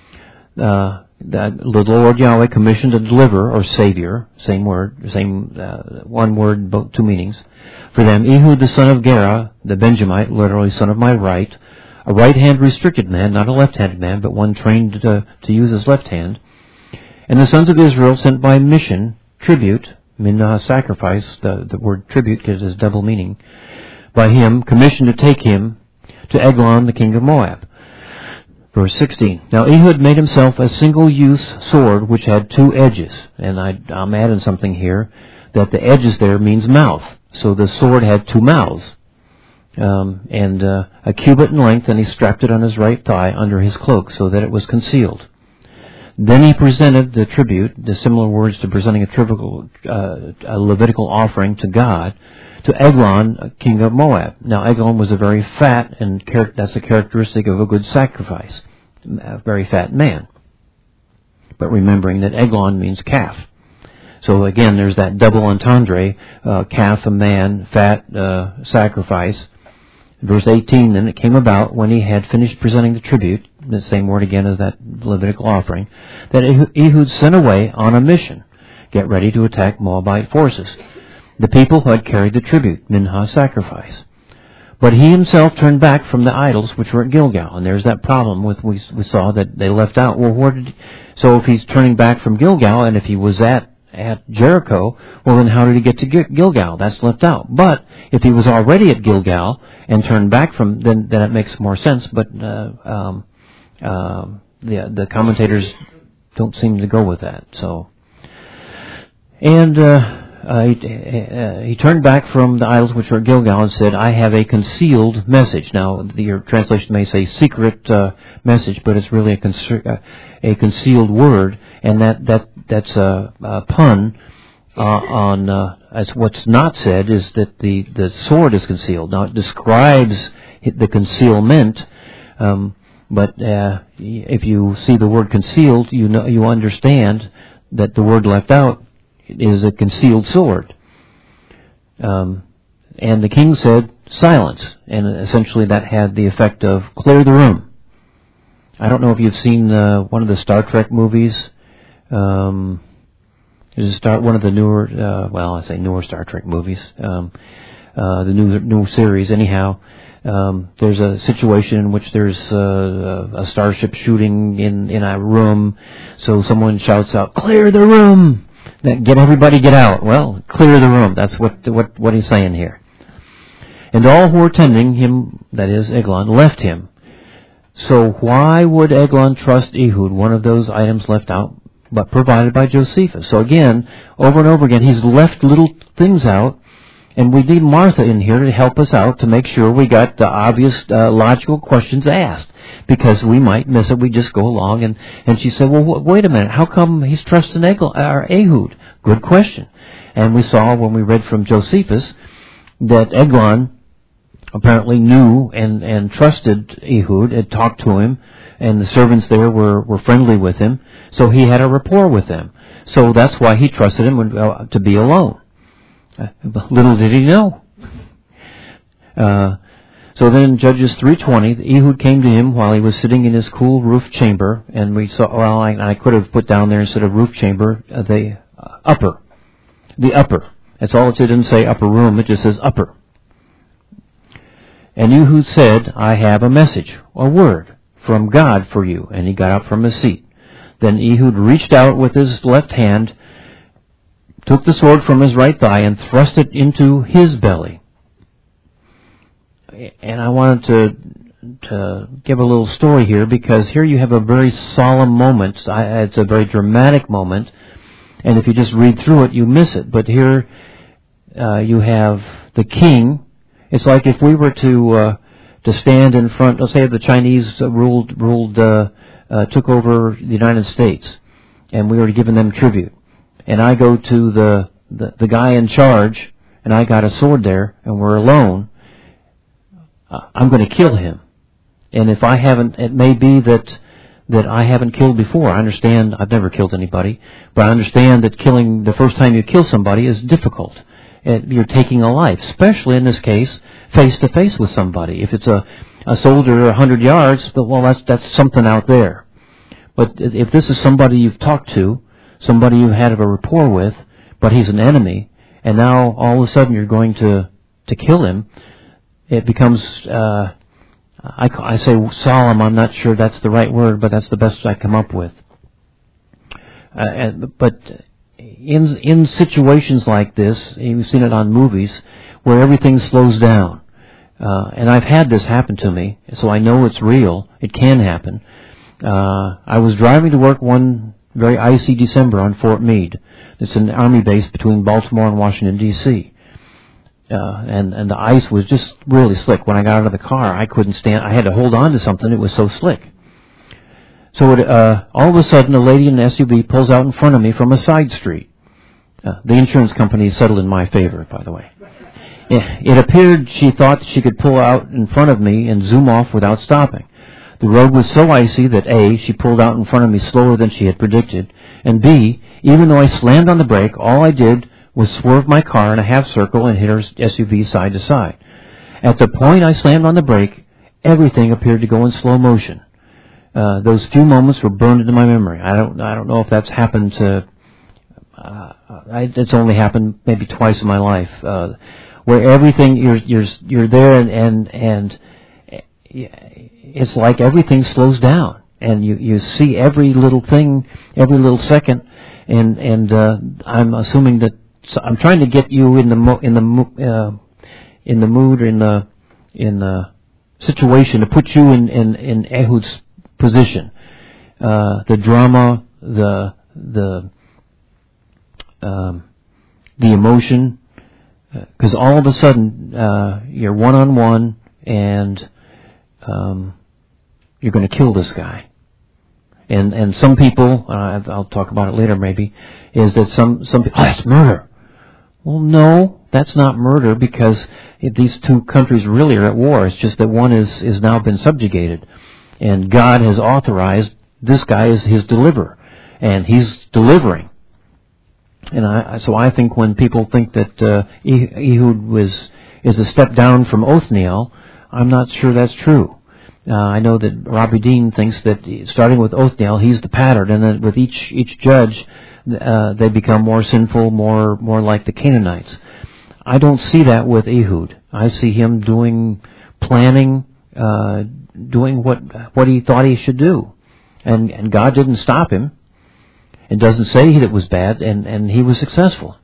uh, that the Lord Yahweh commissioned a deliverer or savior, same word, same uh, one word, both two meanings, for them, Ehud the son of Gera, the Benjamite, literally son of my right, a right-hand restricted man, not a left-handed man, but one trained to, to use his left hand. And the sons of Israel sent by mission, tribute, minnah, sacrifice, the, the word tribute gives us double meaning, by him, commissioned to take him to Eglon the king of Moab. Verse sixteen. Now Ehud made himself a single-use sword which had two edges. And I, I'm adding something here, that the edges there means mouth. So the sword had two mouths, um, and uh, a cubit in length, and he strapped it on his right thigh under his cloak so that it was concealed. Then he presented the tribute, the similar words to presenting a, trivial, uh, a Levitical offering to God, to Eglon, king of Moab. Now Eglon was a very fat, and char- that's a characteristic of a good sacrifice, a very fat man. But remembering that Eglon means calf. So again, there's that double entendre, uh, calf, a man, fat, uh, sacrifice. Verse eighteen, then it came about when he had finished presenting the tribute, the same word again as that Levitical offering, that Ehud sent away on a mission, get ready to attack Moabite forces, the people who had carried the tribute, minnah, sacrifice. But he himself turned back from the idols which were at Gilgal. And there's that problem with, we, we saw that they left out. Well, where did, so if he's turning back from Gilgal, and if he was at at Jericho, well then how did he get to Gilgal? That's left out. But if he was already at Gilgal and turned back from, then then it makes more sense. But uh, um, uh, the the commentators don't seem to go with that. So, and uh, uh, he, uh, he turned back from the idols which were at Gilgal and said, "I have a concealed message." Now, the, your translation may say secret uh, message, but it's really a con- uh, a concealed word, and that that. That's a, a pun uh, on, uh, as what's not said is that the, the sword is concealed. Now it describes the concealment, um, but uh, if you see the word concealed, you know, you understand that the word left out is a concealed sword. Um, and the king said, silence, and essentially that had the effect of clear the room. I don't know if you've seen uh, one of the Star Trek movies. Um, there's a start one of the newer, uh, well, I say newer Star Trek movies. Um, uh, the new new series. Anyhow, um, there's a situation in which there's uh, a starship shooting in in a room, so someone shouts out, "Clear the room! Get everybody, get out!" Well, clear the room. That's what what what he's saying here. And all who were attending him, that is Eglon, left him. So why would Eglon trust Ehud? One of those items left out, but provided by Josephus. So again, over and over again, he's left little things out, and we need Martha in here to help us out to make sure we got the obvious uh, logical questions asked, because we might miss it. We just go along, and, and she said, well, w- wait a minute, how come he's trusting Eglon, or Ehud? Good question. And we saw when we read from Josephus that Eglon apparently knew and, and trusted Ehud, had talked to him, and the servants there were, were friendly with him, so he had a rapport with them. So that's why he trusted him when, uh, to be alone. Uh, little did he know. Uh, so then Judges three twenty, Ehud came to him while he was sitting in his cool roof chamber, and we saw, well, I, I could have put down there instead of roof chamber, uh, the uh, upper. The upper. That's all it didn't say upper room, it just says upper. And Ehud said, I have a message, a word, from God for you. And he got up from his seat. Then Ehud reached out with his left hand, took the sword from his right thigh, and thrust it into his belly. And I wanted to, to give a little story here, because here you have a very solemn moment. It's a very dramatic moment. And if you just read through it, you miss it. But here uh, you have the king. It's like if we were to uh, to stand in front. Let's say the Chinese ruled ruled uh, uh, took over the United States, and we were giving them tribute. And I go to the, the the guy in charge, and I got a sword there, and we're alone. Uh, I'm going to kill him. And if I haven't, it may be that that I haven't killed before. I understand I've never killed anybody, but I understand that killing the first time you kill somebody is difficult. You're taking a life, especially in this case, face to face with somebody. If it's a, a soldier a hundred yards, but well, that's that's something out there. But if this is somebody you've talked to, somebody you've had a rapport with, but he's an enemy, and now all of a sudden you're going to to kill him, it becomes uh, I, I say solemn. I'm not sure that's the right word, but that's the best I come up with. Uh, and, but. In in situations like this, you've seen it on movies, where everything slows down. Uh, and I've had this happen to me, so I know it's real. It can happen. Uh, I was driving to work one very icy December on Fort Meade. It's an Army base between Baltimore and Washington, D C Uh, and, and the ice was just really slick. When I got out of the car, I couldn't stand. I had to hold on to something. It was so slick. So it, uh, all of a sudden, a lady in an S U V pulls out in front of me from a side street. Uh, the insurance company settled in my favor, by the way. It, it appeared she thought she could pull out in front of me and zoom off without stopping. The road was so icy that A, she pulled out in front of me slower than she had predicted, and B, even though I slammed on the brake, all I did was swerve my car in a half circle and hit her S U V side to side. At the point I slammed on the brake, everything appeared to go in slow motion. Uh, those few moments were burned into my memory. I don't, I don't know if that's happened to, uh, I, it's only happened maybe twice in my life, uh, where everything, you're, you're, you're there and, and, and it's like everything slows down and you, you see every little thing, every little second, and, and, uh, I'm assuming that, so I'm trying to get you in the, mo- in the, mo- uh, in the mood, or in the, in the situation to put you in, in, in Ehud's position, uh, the drama, the the um, the emotion, because uh, all of a sudden uh, you're one on one, and um, you're going to kill this guy. And and some people, uh, I'll talk about it later maybe, is that some some people, oh, that's murder. Well, no, that's not murder, because if these two countries really are at war. It's just that one is is now been subjugated. And God has authorized this guy as his deliverer, and he's delivering. And I, so I think when people think that uh, Ehud was is a step down from Othniel, I'm not sure that's true. Uh, I know that Robbie Dean thinks that starting with Othniel, he's the pattern, and then with each each judge, uh, they become more sinful, more more like the Canaanites. I don't see that with Ehud. I see him doing, planning, uh, doing what what he thought he should do. And, and God didn't stop him. It doesn't say that it was bad, and, and he was successful.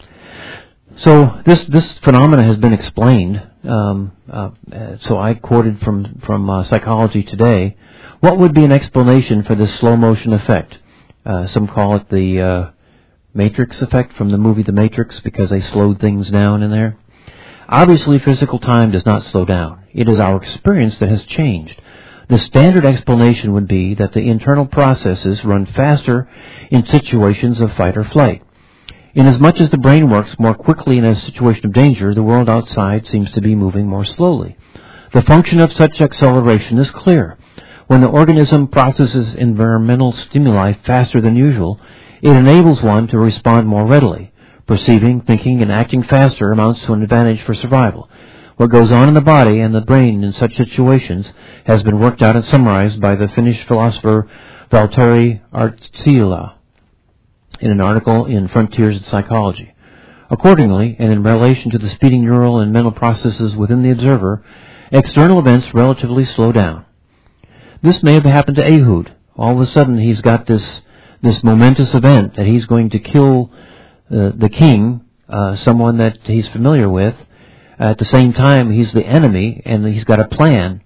So this this phenomena has been explained. Um, uh, so I quoted from from uh, Psychology Today. What would be an explanation for this slow motion effect? Uh, some call it the uh, Matrix effect from the movie The Matrix, because they slowed things down in there. Obviously, physical time does not slow down. It is our experience that has changed. The standard explanation would be that the internal processes run faster in situations of fight or flight. Inasmuch as the brain works more quickly in a situation of danger, the world outside seems to be moving more slowly. The function of such acceleration is clear. When the organism processes environmental stimuli faster than usual, it enables one to respond more readily. Perceiving, thinking, and acting faster amounts to an advantage for survival. What goes on in the body and the brain in such situations has been worked out and summarized by the Finnish philosopher Valtteri Arttila in an article in Frontiers in Psychology. Accordingly, and in relation to the speeding neural and mental processes within the observer, external events relatively slow down. This may have happened to Ehud. All of a sudden he's got this this momentous event that he's going to kill uh, the king, uh, someone that he's familiar with. At the same time, he's the enemy, and he's got a plan.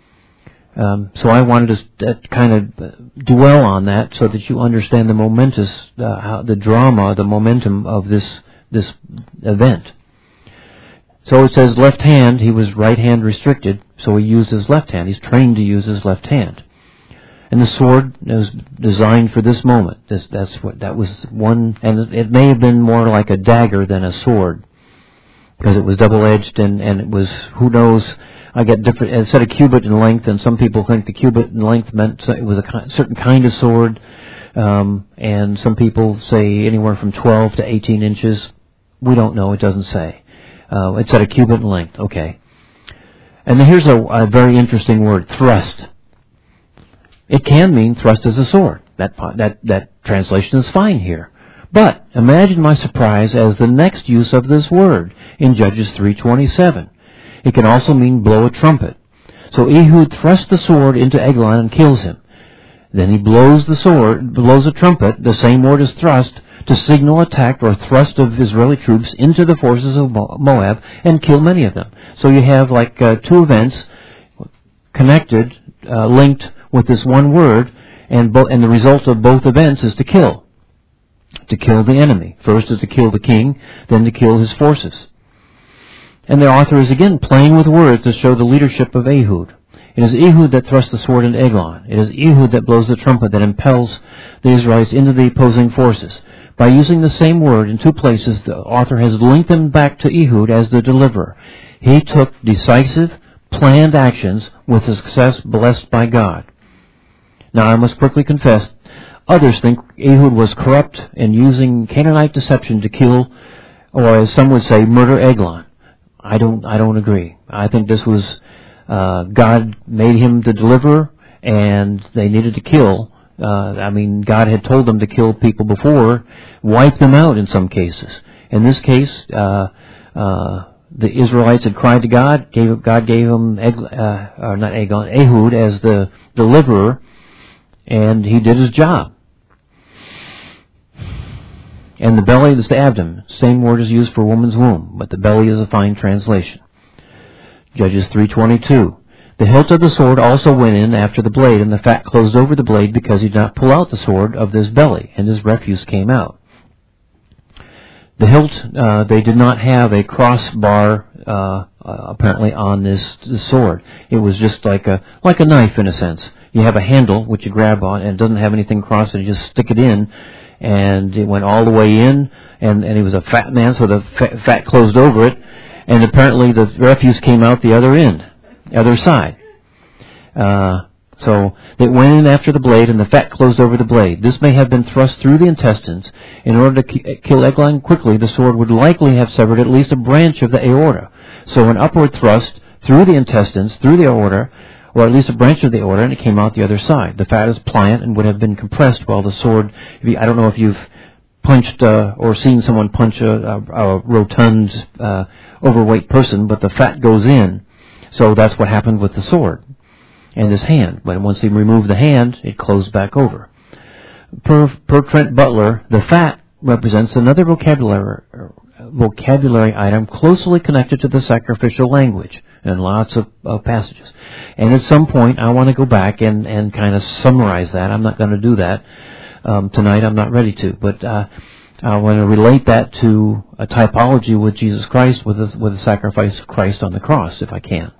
Um, so I wanted to uh, kind of dwell on that so that you understand the momentous, uh, how, the drama, the momentum of this this event. So it says left hand, he was right hand restricted, so he used his left hand. He's trained to use his left hand. And the sword was designed for this moment. This, that's what, that was one, and it may have been more like a dagger than a sword, because it was double-edged, and, and it was, who knows, I get different, it said a cubit in length, and some people think the cubit in length meant it was a certain kind of sword, um, and some people say anywhere from twelve to eighteen inches. We don't know, it doesn't say. Uh, it said a cubit in length, okay. And then here's a, a very interesting word, thrust. It can mean thrust as a sword. That, that, that translation is fine here. But imagine my surprise as the next use of this word in Judges three twenty-seven. It can also mean blow a trumpet. So Ehud thrusts the sword into Eglon and kills him. Then he blows the sword, blows a trumpet, the same word as thrust, to signal attack or thrust of Israeli troops into the forces of Moab and kill many of them. So you have like uh, two events connected, uh, linked with this one word, and, bo- and the result of both events is to kill. To kill the enemy. First is to kill the king, then to kill his forces. And the author is again playing with words to show the leadership of Ehud. It is Ehud that thrusts the sword into Eglon. It is Ehud that blows the trumpet that impels the Israelites into the opposing forces. By using the same word in two places, the author has linked them back to Ehud as the deliverer. He took decisive, planned actions with a success blessed by God. Now I must quickly confess, others think Ehud was corrupt and using Canaanite deception to kill, or as some would say, murder Eglon. I don't, I don't agree. I think this was, uh, God made him the deliverer, and they needed to kill. Uh, I mean, God had told them to kill people before, wipe them out in some cases. In this case, uh, uh, the Israelites had cried to God, gave, God gave them, Egl, uh, or not Eglon, Ehud as the deliverer, and he did his job. And the belly is the abdomen. Same word is used for woman's womb, but the belly is a fine translation. Judges three twenty-two. The hilt of the sword also went in after the blade, and the fat closed over the blade because he did not pull out the sword of his belly, and his refuse came out. The hilt, uh, they did not have a crossbar, uh, uh, apparently on this, this sword. It was just like a like a knife in a sense. You have a handle which you grab on, and it doesn't have anything across it. You just stick it in, and it went all the way in. And, and he was a fat man, so the fat, fat closed over it. And apparently the refuse came out the other end, other side. Uh, so it went in after the blade, and the fat closed over the blade. This may have been thrust through the intestines. In order to ki- kill Eglon quickly, the sword would likely have severed at least a branch of the aorta. So an upward thrust through the intestines, through the aorta, or at least a branch of the aorta, and it came out the other side. The fat is pliant and would have been compressed while the sword, if you, I don't know if you've punched uh, or seen someone punch a, a, a rotund, uh, overweight person, but the fat goes in. So that's what happened with the sword and his hand. But once he removed the hand, it closed back over. Per, per Trent Butler, the fat represents another vocabulary vocabulary item closely connected to the sacrificial language in lots of, of passages. And at some point, I want to go back and, and kind of summarize that. I'm not going to do that um, tonight. I'm not ready to. But uh, I want to relate that to a typology with Jesus Christ, with the, with the sacrifice of Christ on the cross, if I can.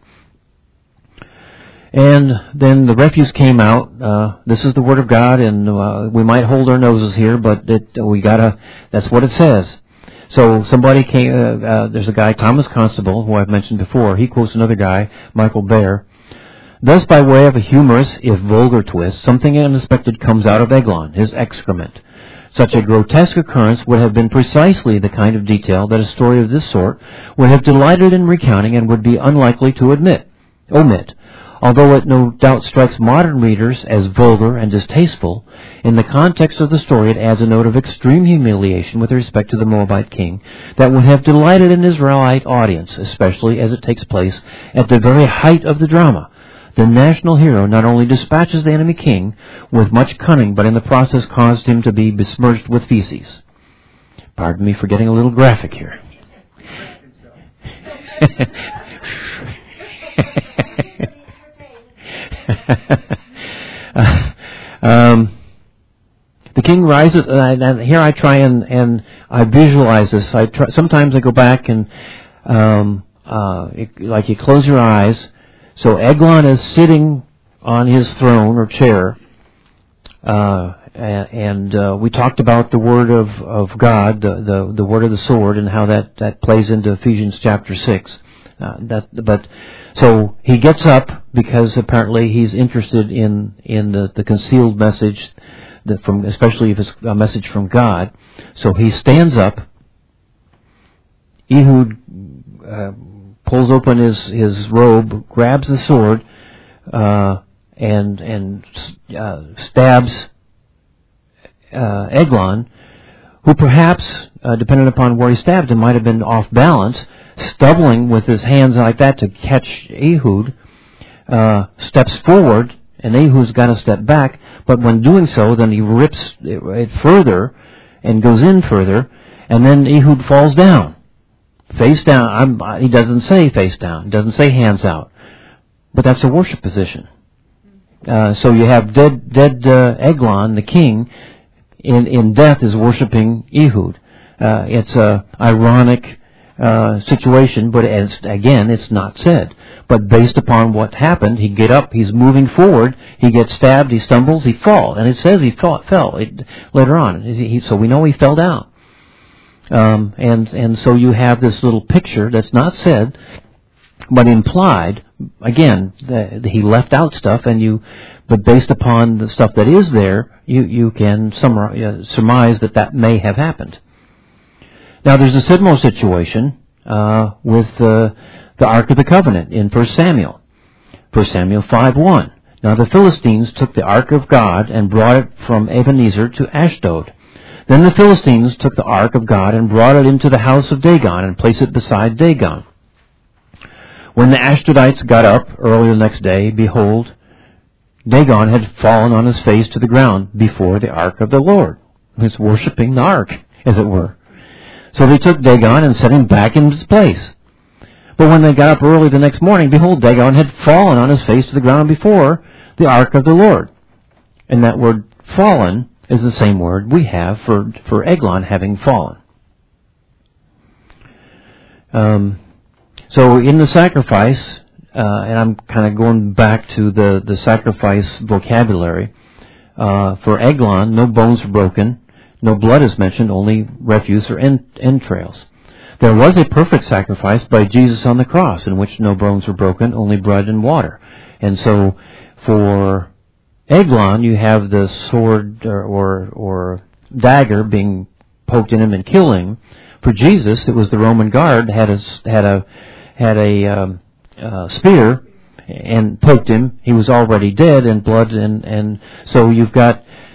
And then the refuse came out. Uh, this is the Word of God, and uh, we might hold our noses here, but it, we gotta. That's what it says. So somebody came. Uh, uh, there's a guy, Thomas Constable, who I've mentioned before. He quotes another guy, Michael Baer. Thus, by way of a humorous, if vulgar twist, something unexpected comes out of Eglon, his excrement. Such a grotesque occurrence would have been precisely the kind of detail that a story of this sort would have delighted in recounting and would be unlikely to admit, omit. Although it no doubt strikes modern readers as vulgar and distasteful, in the context of the story it adds a note of extreme humiliation with respect to the Moabite king that would have delighted an Israelite audience, especially as it takes place at the very height of the drama. The national hero not only dispatches the enemy king with much cunning, but in the process caused him to be besmirched with feces. Pardon me for getting a little graphic here. uh, um, the king rises, and, and here I try and, and I visualize this. I try, sometimes I go back and, um, uh, it, like you close your eyes. So Eglon is sitting on his throne or chair, uh, and uh, we talked about the word of, of God, the, the the word of the sword, and how that, that plays into Ephesians chapter six. Uh, that, but so he gets up because apparently he's interested in in the, the concealed message, that from especially if it's a message from God. So he stands up. Ehud uh, pulls open his, his robe, grabs the sword, uh, and and uh, stabs uh, Eglon, who perhaps, uh, depending upon where he stabbed him, might have been off balance. Stumbling with his hands like that to catch Ehud, uh, steps forward, and Ehud's got to step back, but when doing so, then he rips it further and goes in further, and then Ehud falls down. Face down. I'm, he doesn't say face down. He doesn't say hands out. But that's a worship position. Uh, so you have dead dead uh, Eglon, the king, in, in death is worshiping Ehud. Uh, it's a ironic Uh, situation, but as, again, it's not said. But based upon what happened, he get up, he's moving forward, he gets stabbed, he stumbles, he falls, and it says he fell. fell it, later on, he, he, so we know he fell down. Um, and and so you have this little picture that's not said, but implied. Again, the, the, he left out stuff, and you, but based upon the stuff that is there, you you can summarize, uh, surmise that that may have happened. Now, there's a similar situation uh, with uh, the Ark of the Covenant in First Samuel. First Samuel five one. Now the Philistines took the Ark of God and brought it from Ebenezer to Ashdod. Then the Philistines took the Ark of God and brought it into the house of Dagon and placed it beside Dagon. When the Ashdodites got up early the next day, behold, Dagon had fallen on his face to the ground before the Ark of the Lord. He was worshiping the Ark, as it were. So they took Dagon and set him back in his place. But when they got up early the next morning, behold, Dagon had fallen on his face to the ground before the Ark of the Lord. And that word fallen is the same word we have for, for Eglon having fallen. Um, so in the sacrifice, uh, and I'm kind of going back to the, the sacrifice vocabulary, uh, for Eglon, no bones were broken. No blood is mentioned, only refuse or entrails. There was a perfect sacrifice by Jesus on the cross, in which no bones were broken, only blood and water. And so, for Eglon, you have the sword or, or, or dagger being poked in him and killing him. For Jesus, it was the Roman guard had a had a had a um, uh, spear and poked him. He was already dead, and blood, and and so you've got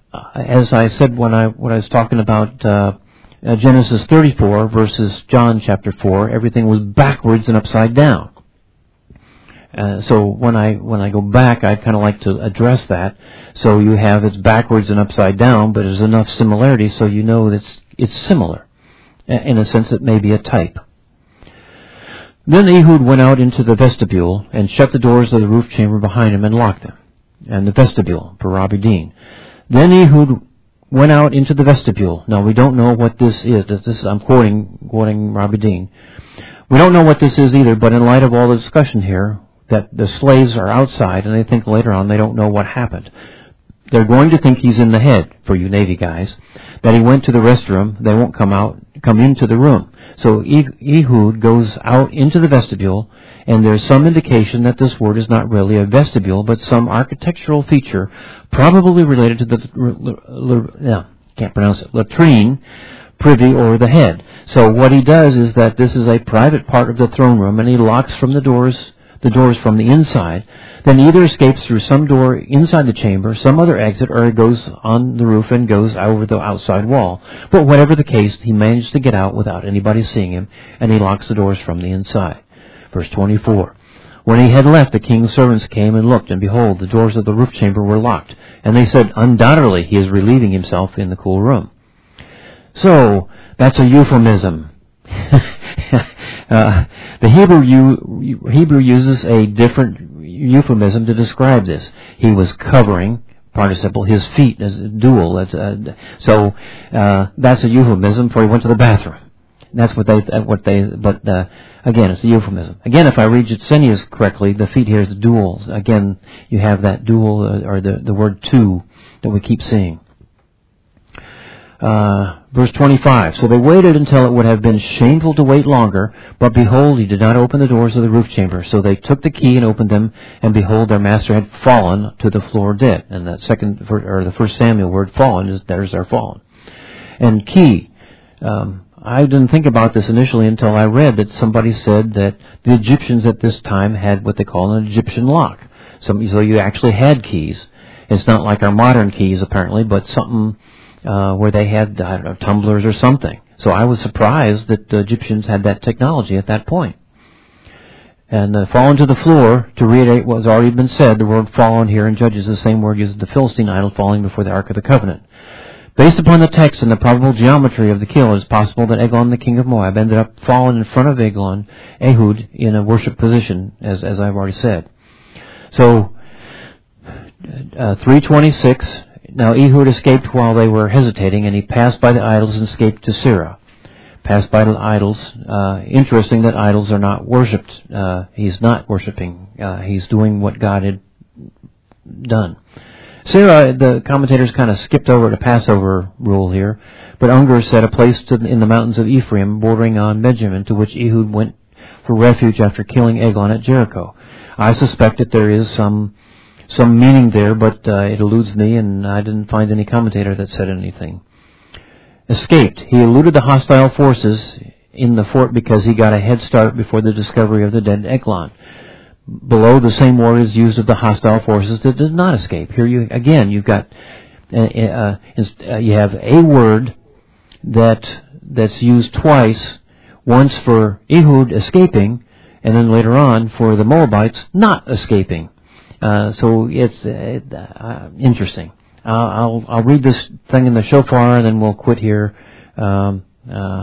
as I said when I when I was talking about uh, uh, Genesis thirty-four versus John chapter four, everything was backwards and upside down. Uh, so when I when I go back, I kind of like to address that. So you have it's backwards and upside down, but there's enough similarity so you know that it's it's similar. In a sense, it may be a type. Then Ehud went out into the vestibule and shut the doors of the roof chamber behind him and locked them. And the vestibule for Rabbi Dean. Then Ehud went out into the vestibule. Now we don't know what this is. This is I'm quoting quoting Rabbi Dean. We don't know what this is either, but in light of all the discussion here, that the slaves are outside and they think later on they don't know what happened. They're going to think he's in the head, for you Navy guys, that he went to the restroom. They won't come out, come into the room. So Ehud goes out into the vestibule, and there's some indication that this word is not really a vestibule, but some architectural feature, probably related to the, yeah, can't pronounce it, latrine, privy, or the head. So what he does is that this is a private part of the throne room, and he locks from the doors the doors from the inside, then either escapes through some door inside the chamber, some other exit, or he goes on the roof and goes over the outside wall. But whatever the case, he managed to get out without anybody seeing him, and he locks the doors from the inside. Verse twenty-four. When he had left, the king's servants came and looked, and behold, the doors of the roof chamber were locked. And they said, undoubtedly he is relieving himself in the cool room. So, that's a euphemism. uh, the Hebrew u- Hebrew uses a different euphemism to describe this. He was covering, participle, his feet as a dual. That's a, so uh, that's a euphemism for he went to the bathroom. That's what they what they. But uh, again, it's a euphemism. Again, if I read Jitsenius correctly, the feet here is the duals. Again, you have that dual uh, or the the word two that we keep seeing. Uh, verse twenty-five. So they waited until it would have been shameful to wait longer, but behold, he did not open the doors of the roof chamber. So they took the key and opened them, and behold, their master had fallen to the floor dead. And that second, or the first Samuel word fallen is there's their fallen. And key. Um, I didn't think about this initially until I read that somebody said that the Egyptians at this time had what they call an Egyptian lock. So, so you actually had keys. It's not like our modern keys apparently, but something Uh, where they had, I don't know, tumblers or something. So I was surprised that the Egyptians had that technology at that point. And uh, fallen to the floor, to reiterate what has already been said, the word fallen here in Judges is the same word used the Philistine idol falling before the Ark of the Covenant. Based upon the text and the probable geometry of the kill, it is possible that Eglon, the king of Moab, ended up fallen in front of Eglon, Ehud, in a worship position, as, as I've already said. So, uh, three twenty-six... Now Ehud escaped while they were hesitating, and he passed by the idols and escaped to Seirah. Passed by the idols. Uh, interesting that idols are not worshipped. Uh, he's not worshipping. Uh, he's doing what God had done. Seirah, the commentators kind of skipped over the Passover rule here, but Unger said a place to, in the mountains of Ephraim bordering on Benjamin, to which Ehud went for refuge after killing Eglon at Jericho. I suspect that there is some Some meaning there, but uh, it eludes me, and I didn't find any commentator that said anything. Escaped. He eluded the hostile forces in the fort because he got a head start before the discovery of the dead Eglon. Below, the same word is used of the hostile forces that did not escape. Here, you again, you've got uh, uh, uh, you have a word that that's used twice. Once for Ehud escaping, and then later on for the Moabites not escaping. Uh, so it's uh, uh, interesting. Uh, I'll I'll read this thing in the shofar, and then we'll quit here. Um, uh,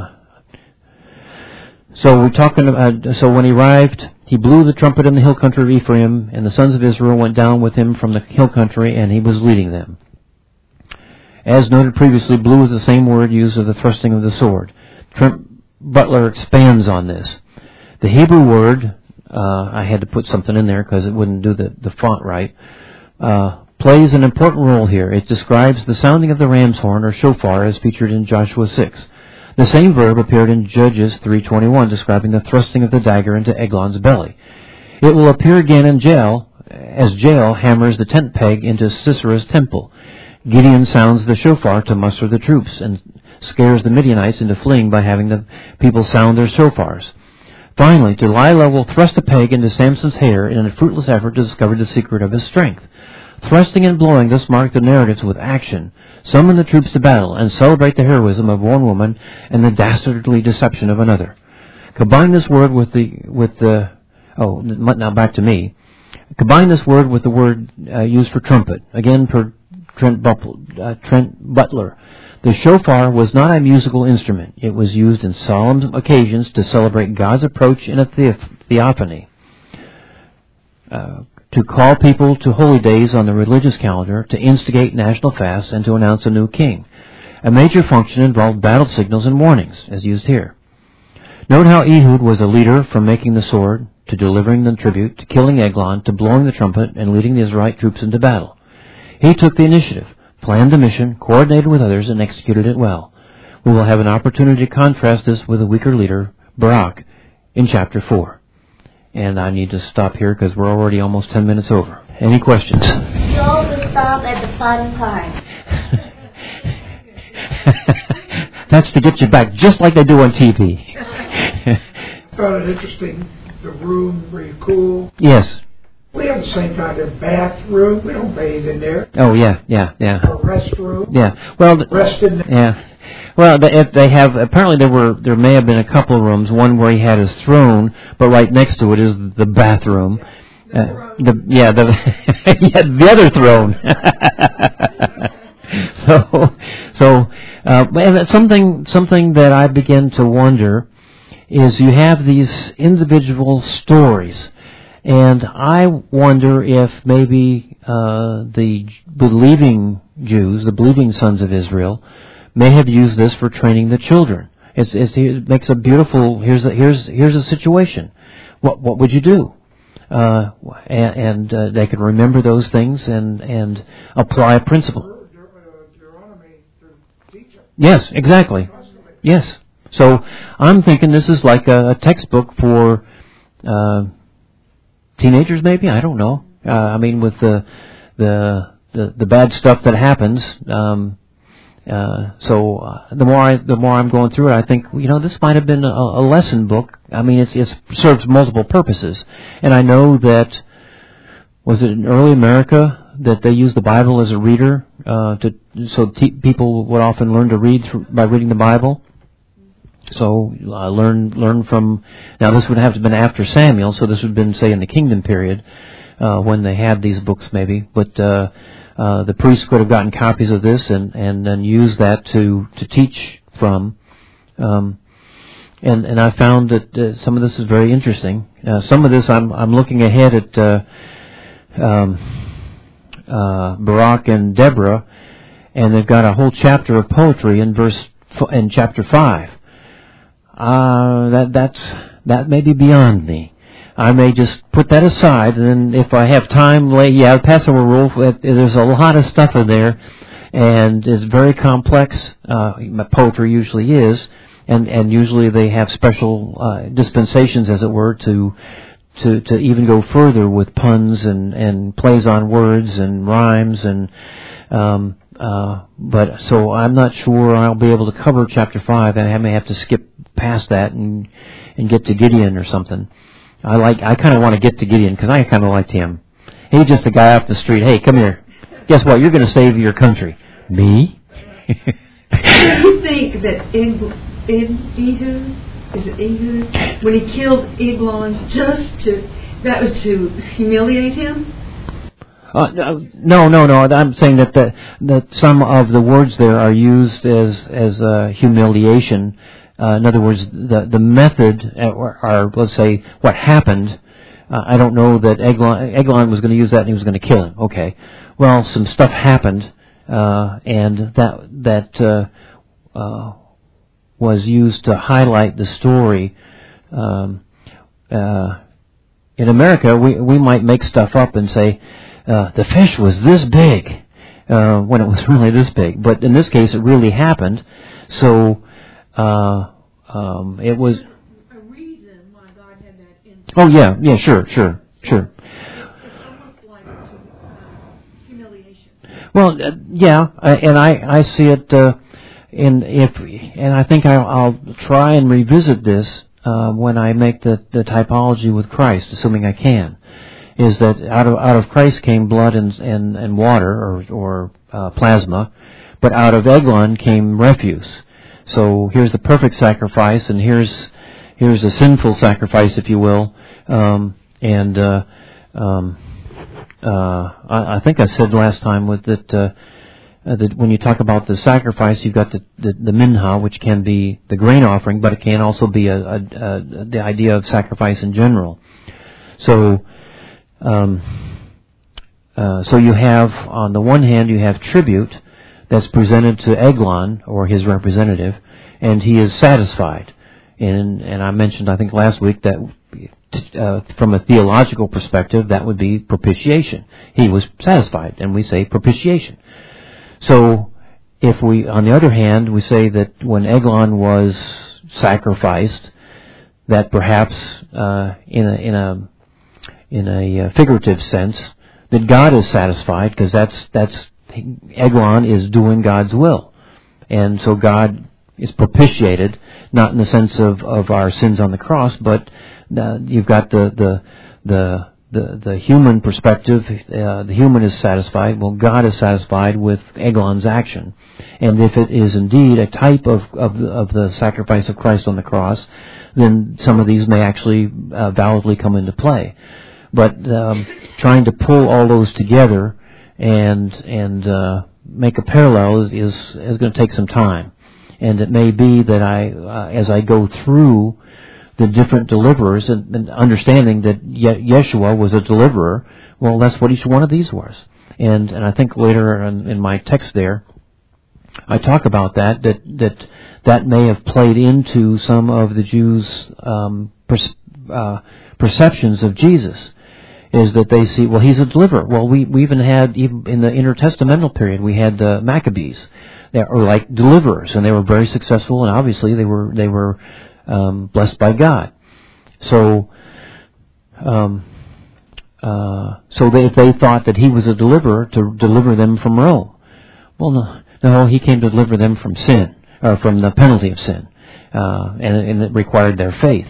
so we're talking about. So when he arrived, he blew the trumpet in the hill country of Ephraim, and the sons of Israel went down with him from the hill country, and he was leading them. As noted previously, blew is the same word used of the thrusting of the sword. Trent Butler expands on this. The Hebrew word. Uh, I had to put something in there because it wouldn't do the, the font right, uh, plays an important role here. It describes the sounding of the ram's horn or shofar as featured in Joshua six. The same verb appeared in Judges three twenty-one, describing the thrusting of the dagger into Eglon's belly. It will appear again in Jael, as Jael hammers the tent peg into Sisera's temple. Gideon sounds the shofar to muster the troops and scares the Midianites into fleeing by having the people sound their shofars. Finally, Delilah will thrust a peg into Samson's hair in a fruitless effort to discover the secret of his strength. Thrusting and blowing thus mark the narratives with action, summon the troops to battle, and celebrate the heroism of one woman and the dastardly deception of another. Combine this word with the, with the, oh, now back to me. Combine this word with the word uh, used for trumpet, again per Trent, Buppl, uh, Trent Butler. The shofar was not a musical instrument. It was used in solemn occasions to celebrate God's approach in a the- theophany, uh, to call people to holy days on the religious calendar, to instigate national fasts, and to announce a new king. A major function involved battle signals and warnings, as used here. Note how Ehud was a leader from making the sword, to delivering the tribute, to killing Eglon, to blowing the trumpet, and leading the Israelite troops into battle. He took the initiative, planned the mission, coordinated with others, and executed it well. We will have an opportunity to contrast this with a weaker leader, Barak, in chapter four. And I need to stop here because we're already almost ten minutes over. Any questions? Joel will stop at the fun part. That's to get you back, just like they do on T V. I found it interesting, the room where you cool. Yes. We have the same kind of bathroom. We don't bathe in there. Oh, yeah, yeah, yeah. A restroom. Yeah. Well, th- Rest in there. yeah. Well, th- if they have, apparently there were, there may have been a couple of rooms, one where he had his throne, but right next to it is the bathroom. Uh, the yeah, the yeah, the other throne. so, so, uh, and it's something, something that I begin to wonder is you have these individual stories. And I wonder if maybe uh, the believing Jews, the believing sons of Israel, may have used this for training the children. It's, it's, it makes a beautiful. Here's a, here's here's a situation. What what would you do? Uh, and and uh, they could remember those things and and apply a principle. Yes, exactly. Yes. So I'm thinking this is like a, a textbook for. Uh, Teenagers, maybe, I don't know. Uh, I mean, with the the the, the bad stuff that happens. Um, uh, so uh, the more I the more I'm going through it, I think you know this might have been a, a lesson book. I mean, it's it serves multiple purposes, and I know that was it in early America that they used the Bible as a reader uh, to so te- people would often learn to read through, by reading the Bible. So uh, learn learn from now. This would have to have been after Samuel, so this would have been say in the Kingdom period uh, when they had these books, maybe. But uh, uh, the priests could have gotten copies of this and and then used that to to teach from. Um, and and I found that uh, some of this is very interesting. Uh, some of this I'm I'm looking ahead at uh, um, uh, Barak and Deborah, and they've got a whole chapter of poetry in verse in chapter five. Uh, that that's that may be beyond me. I may just put that aside, and then if I have time, lay yeah, Passover rule. There's a lot of stuff in there, and it's very complex. Uh, poetry usually is, and and usually they have special uh, dispensations, as it were, to to to even go further with puns and and plays on words and rhymes and. Um, Uh, but so I'm not sure I'll be able to cover chapter five, and I may have to skip past that and and get to Gideon or something. I like I kind of want to get to Gideon because I kind of liked him. He's just a guy off the street. Hey, come here. Guess what? You're going to save your country. Me? Do you think that Ehud, is it Ehud, when he killed Eglon, just to that was to humiliate him? Uh, no, no, no. I'm saying that the, that some of the words there are used as as uh, humiliation. Uh, in other words, the the method, or, or let's say what happened. Uh, I don't know that Eglon, Eglon was going to use that and he was going to kill him. Okay, well, some stuff happened, uh, and that that uh, uh, was used to highlight the story. Um, uh, in America, we we might make stuff up and say. Uh, the fish was this big uh, when it was really this big, but in this case, it really happened. So uh, um, it was a reason why God had that incident. Oh yeah, yeah, sure, sure, sure. It's almost like uh, humiliation. Well, uh, yeah, uh, and I I see it uh, in if and I think I'll, I'll try and revisit this uh, when I make the the typology with Christ, assuming I can. is that out of out of Christ came blood and and, and water, or or uh, plasma, but out of Eglon came refuse. So here's the perfect sacrifice, and here's here's a sinful sacrifice, if you will. Um, and uh, um, uh, I, I think I said last time with that. Uh, Uh, that when you talk about the sacrifice, you've got the, the, the minha, which can be the grain offering, but it can also be a, a, a, the idea of sacrifice in general. So, um, uh, so you have, on the one hand, you have tribute that's presented to Eglon, or his representative, and he is satisfied. And, and I mentioned, I think last week, that uh, from a theological perspective, that would be propitiation. He was satisfied, and we say propitiation. So, if we, on the other hand, we say that when Eglon was sacrificed, that perhaps uh, in a in a in a figurative sense, that God is satisfied, because that's that's Eglon is doing God's will, and so God is propitiated, not in the sense of, of our sins on the cross, but uh, you've got the the the The, the human perspective, uh, the human is satisfied. Well, God is satisfied with Eglon's action. And if it is indeed a type of, of, the, of the sacrifice of Christ on the cross, then some of these may actually uh, validly come into play. But um, trying to pull all those together and and uh, make a parallel is, is, is going to take some time. And it may be that I, uh, as I go through the different deliverers, and, and understanding that Ye- Yeshua was a deliverer, well, that's what each one of these was. And and I think later in, in my text there, I talk about that, that that that may have played into some of the Jews' um, pers- uh, perceptions of Jesus, is that they see, well, he's a deliverer. Well, we, we even had, even in the intertestamental period, we had the Maccabees. They were like deliverers, and they were very successful, and obviously they were they were Um, blessed by God. So, um, uh, so they, if they thought that he was a deliverer to deliver them from Rome, well, no, no, he came to deliver them from sin, or from the penalty of sin, uh, and, and it required their faith.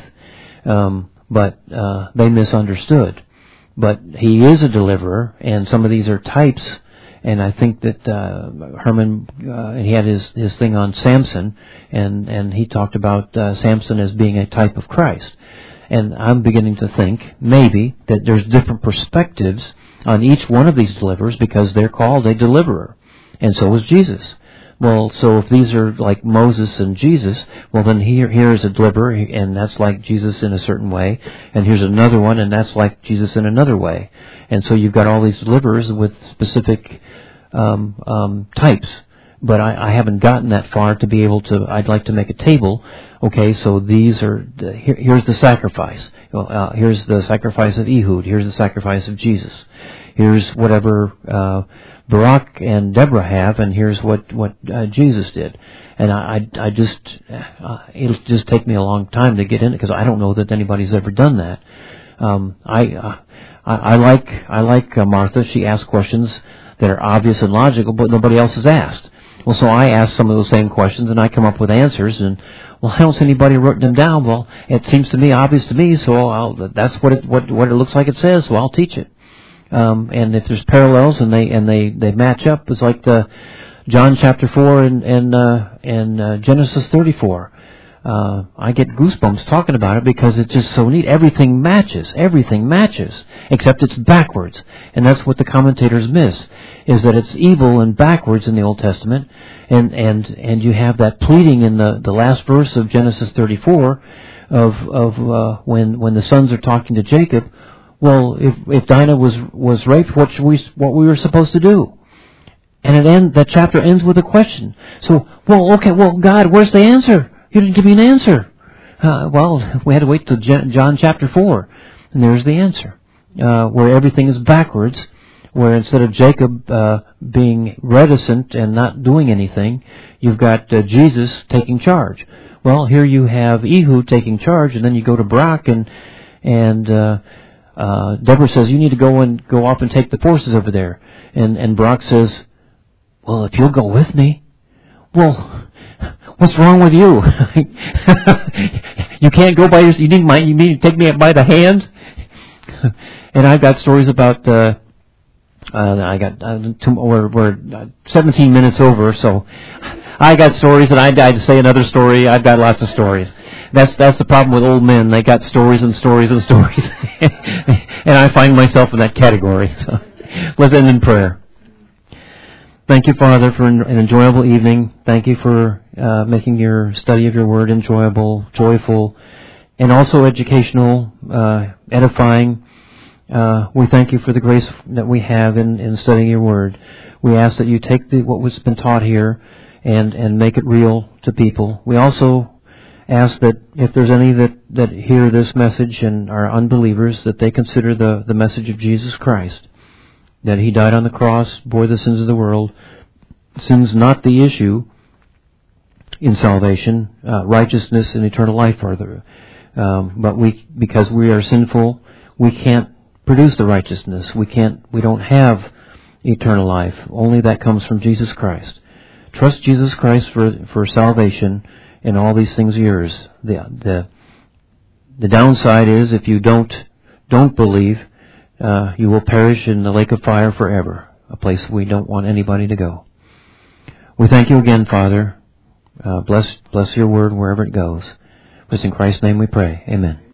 Um, but uh, they misunderstood. But he is a deliverer, and some of these are types. And I think that uh, Herman, uh, he had his, his thing on Samson, and, and he talked about uh, Samson as being a type of Christ. And I'm beginning to think, maybe, that there's different perspectives on each one of these deliverers, because they're called a deliverer. And so is Jesus. Well, so if these are like Moses and Jesus, well then here here is a deliverer, and that's like Jesus in a certain way, and here's another one, and that's like Jesus in another way. And so you've got all these deliverers with specific um, um, types. But I, I haven't gotten that far to be able to. I'd like to make a table. Okay, so these are the, here, here's the sacrifice. Uh, here's the sacrifice of Ehud. Here's the sacrifice of Jesus. Here's whatever uh, Barak and Deborah have, and here's what what uh, Jesus did. And I, I, I just uh, it'll just take me a long time to get in it, because I don't know that anybody's ever done that. Um, I, uh, I I like I like uh, Martha. She asks questions that are obvious and logical, but nobody else has asked. Well, so I ask some of those same questions, and I come up with answers, and, well, I don't see anybody wrote them down. Well, it seems to me obvious to me, so I'll, that's what it, what, what it looks like it says, so I'll teach it. Um, and if there's parallels and they, and they, they match up, it's like the John chapter four and, and, uh, and, uh, Genesis thirty-four. Uh, I get goosebumps talking about it, because it's just so neat. Everything matches. Everything matches. Except it's backwards. And that's what the commentators miss, is that it's evil and backwards in the Old Testament. And, and, and you have that pleading in the, the last verse of Genesis thirty-four of, of, uh, when, when the sons are talking to Jacob. Well, if, if Dinah was, was raped, what should we, what we were supposed to do? And it end, that chapter ends with a question. So, well, okay, well, God, where's the answer? You didn't give me an answer. Uh, well, we had to wait till John chapter four, and there's the answer, uh, where everything is backwards, where instead of Jacob uh, being reticent and not doing anything, you've got uh, Jesus taking charge. Well, here you have Ehud taking charge, and then you go to Barak, and and uh, uh, Deborah says, you need to go and go off and take the forces over there. And, and Barak says, well, if you'll go with me. Well, what's wrong with you? You can't go by yourself. You need my, you need to take me by the hand. And I've got stories about, uh, uh, I got, uh, two, we're, we're seventeen minutes over, so I got stories, and I'd, I'd say another story. I've got lots of stories. That's that's the problem with old men. They got stories and stories and stories. And I find myself in that category. So let's end in prayer. Thank you, Father, for an enjoyable evening. Thank you for uh, making your study of your word enjoyable, joyful, and also educational, uh, edifying. Uh, we thank you for the grace that we have in, in studying your word. We ask that you take the, what was been taught here and, and make it real to people. We also ask that if there's any that, that hear this message and are unbelievers, that they consider the, the message of Jesus Christ, that He died on the cross, bore the sins of the world. Sin's not the issue in salvation. Uh, righteousness and eternal life are the. Um, but we, because we are sinful, we can't produce the righteousness. We can't. We don't have eternal life. Only that comes from Jesus Christ. Trust Jesus Christ for for salvation, and all these things are yours. The the the downside is if you don't don't believe. Uh, you will perish in the lake of fire forever, a place we don't want anybody to go. We thank you again, Father. Uh, bless, bless your word wherever it goes. It's in Christ's name we pray. Amen.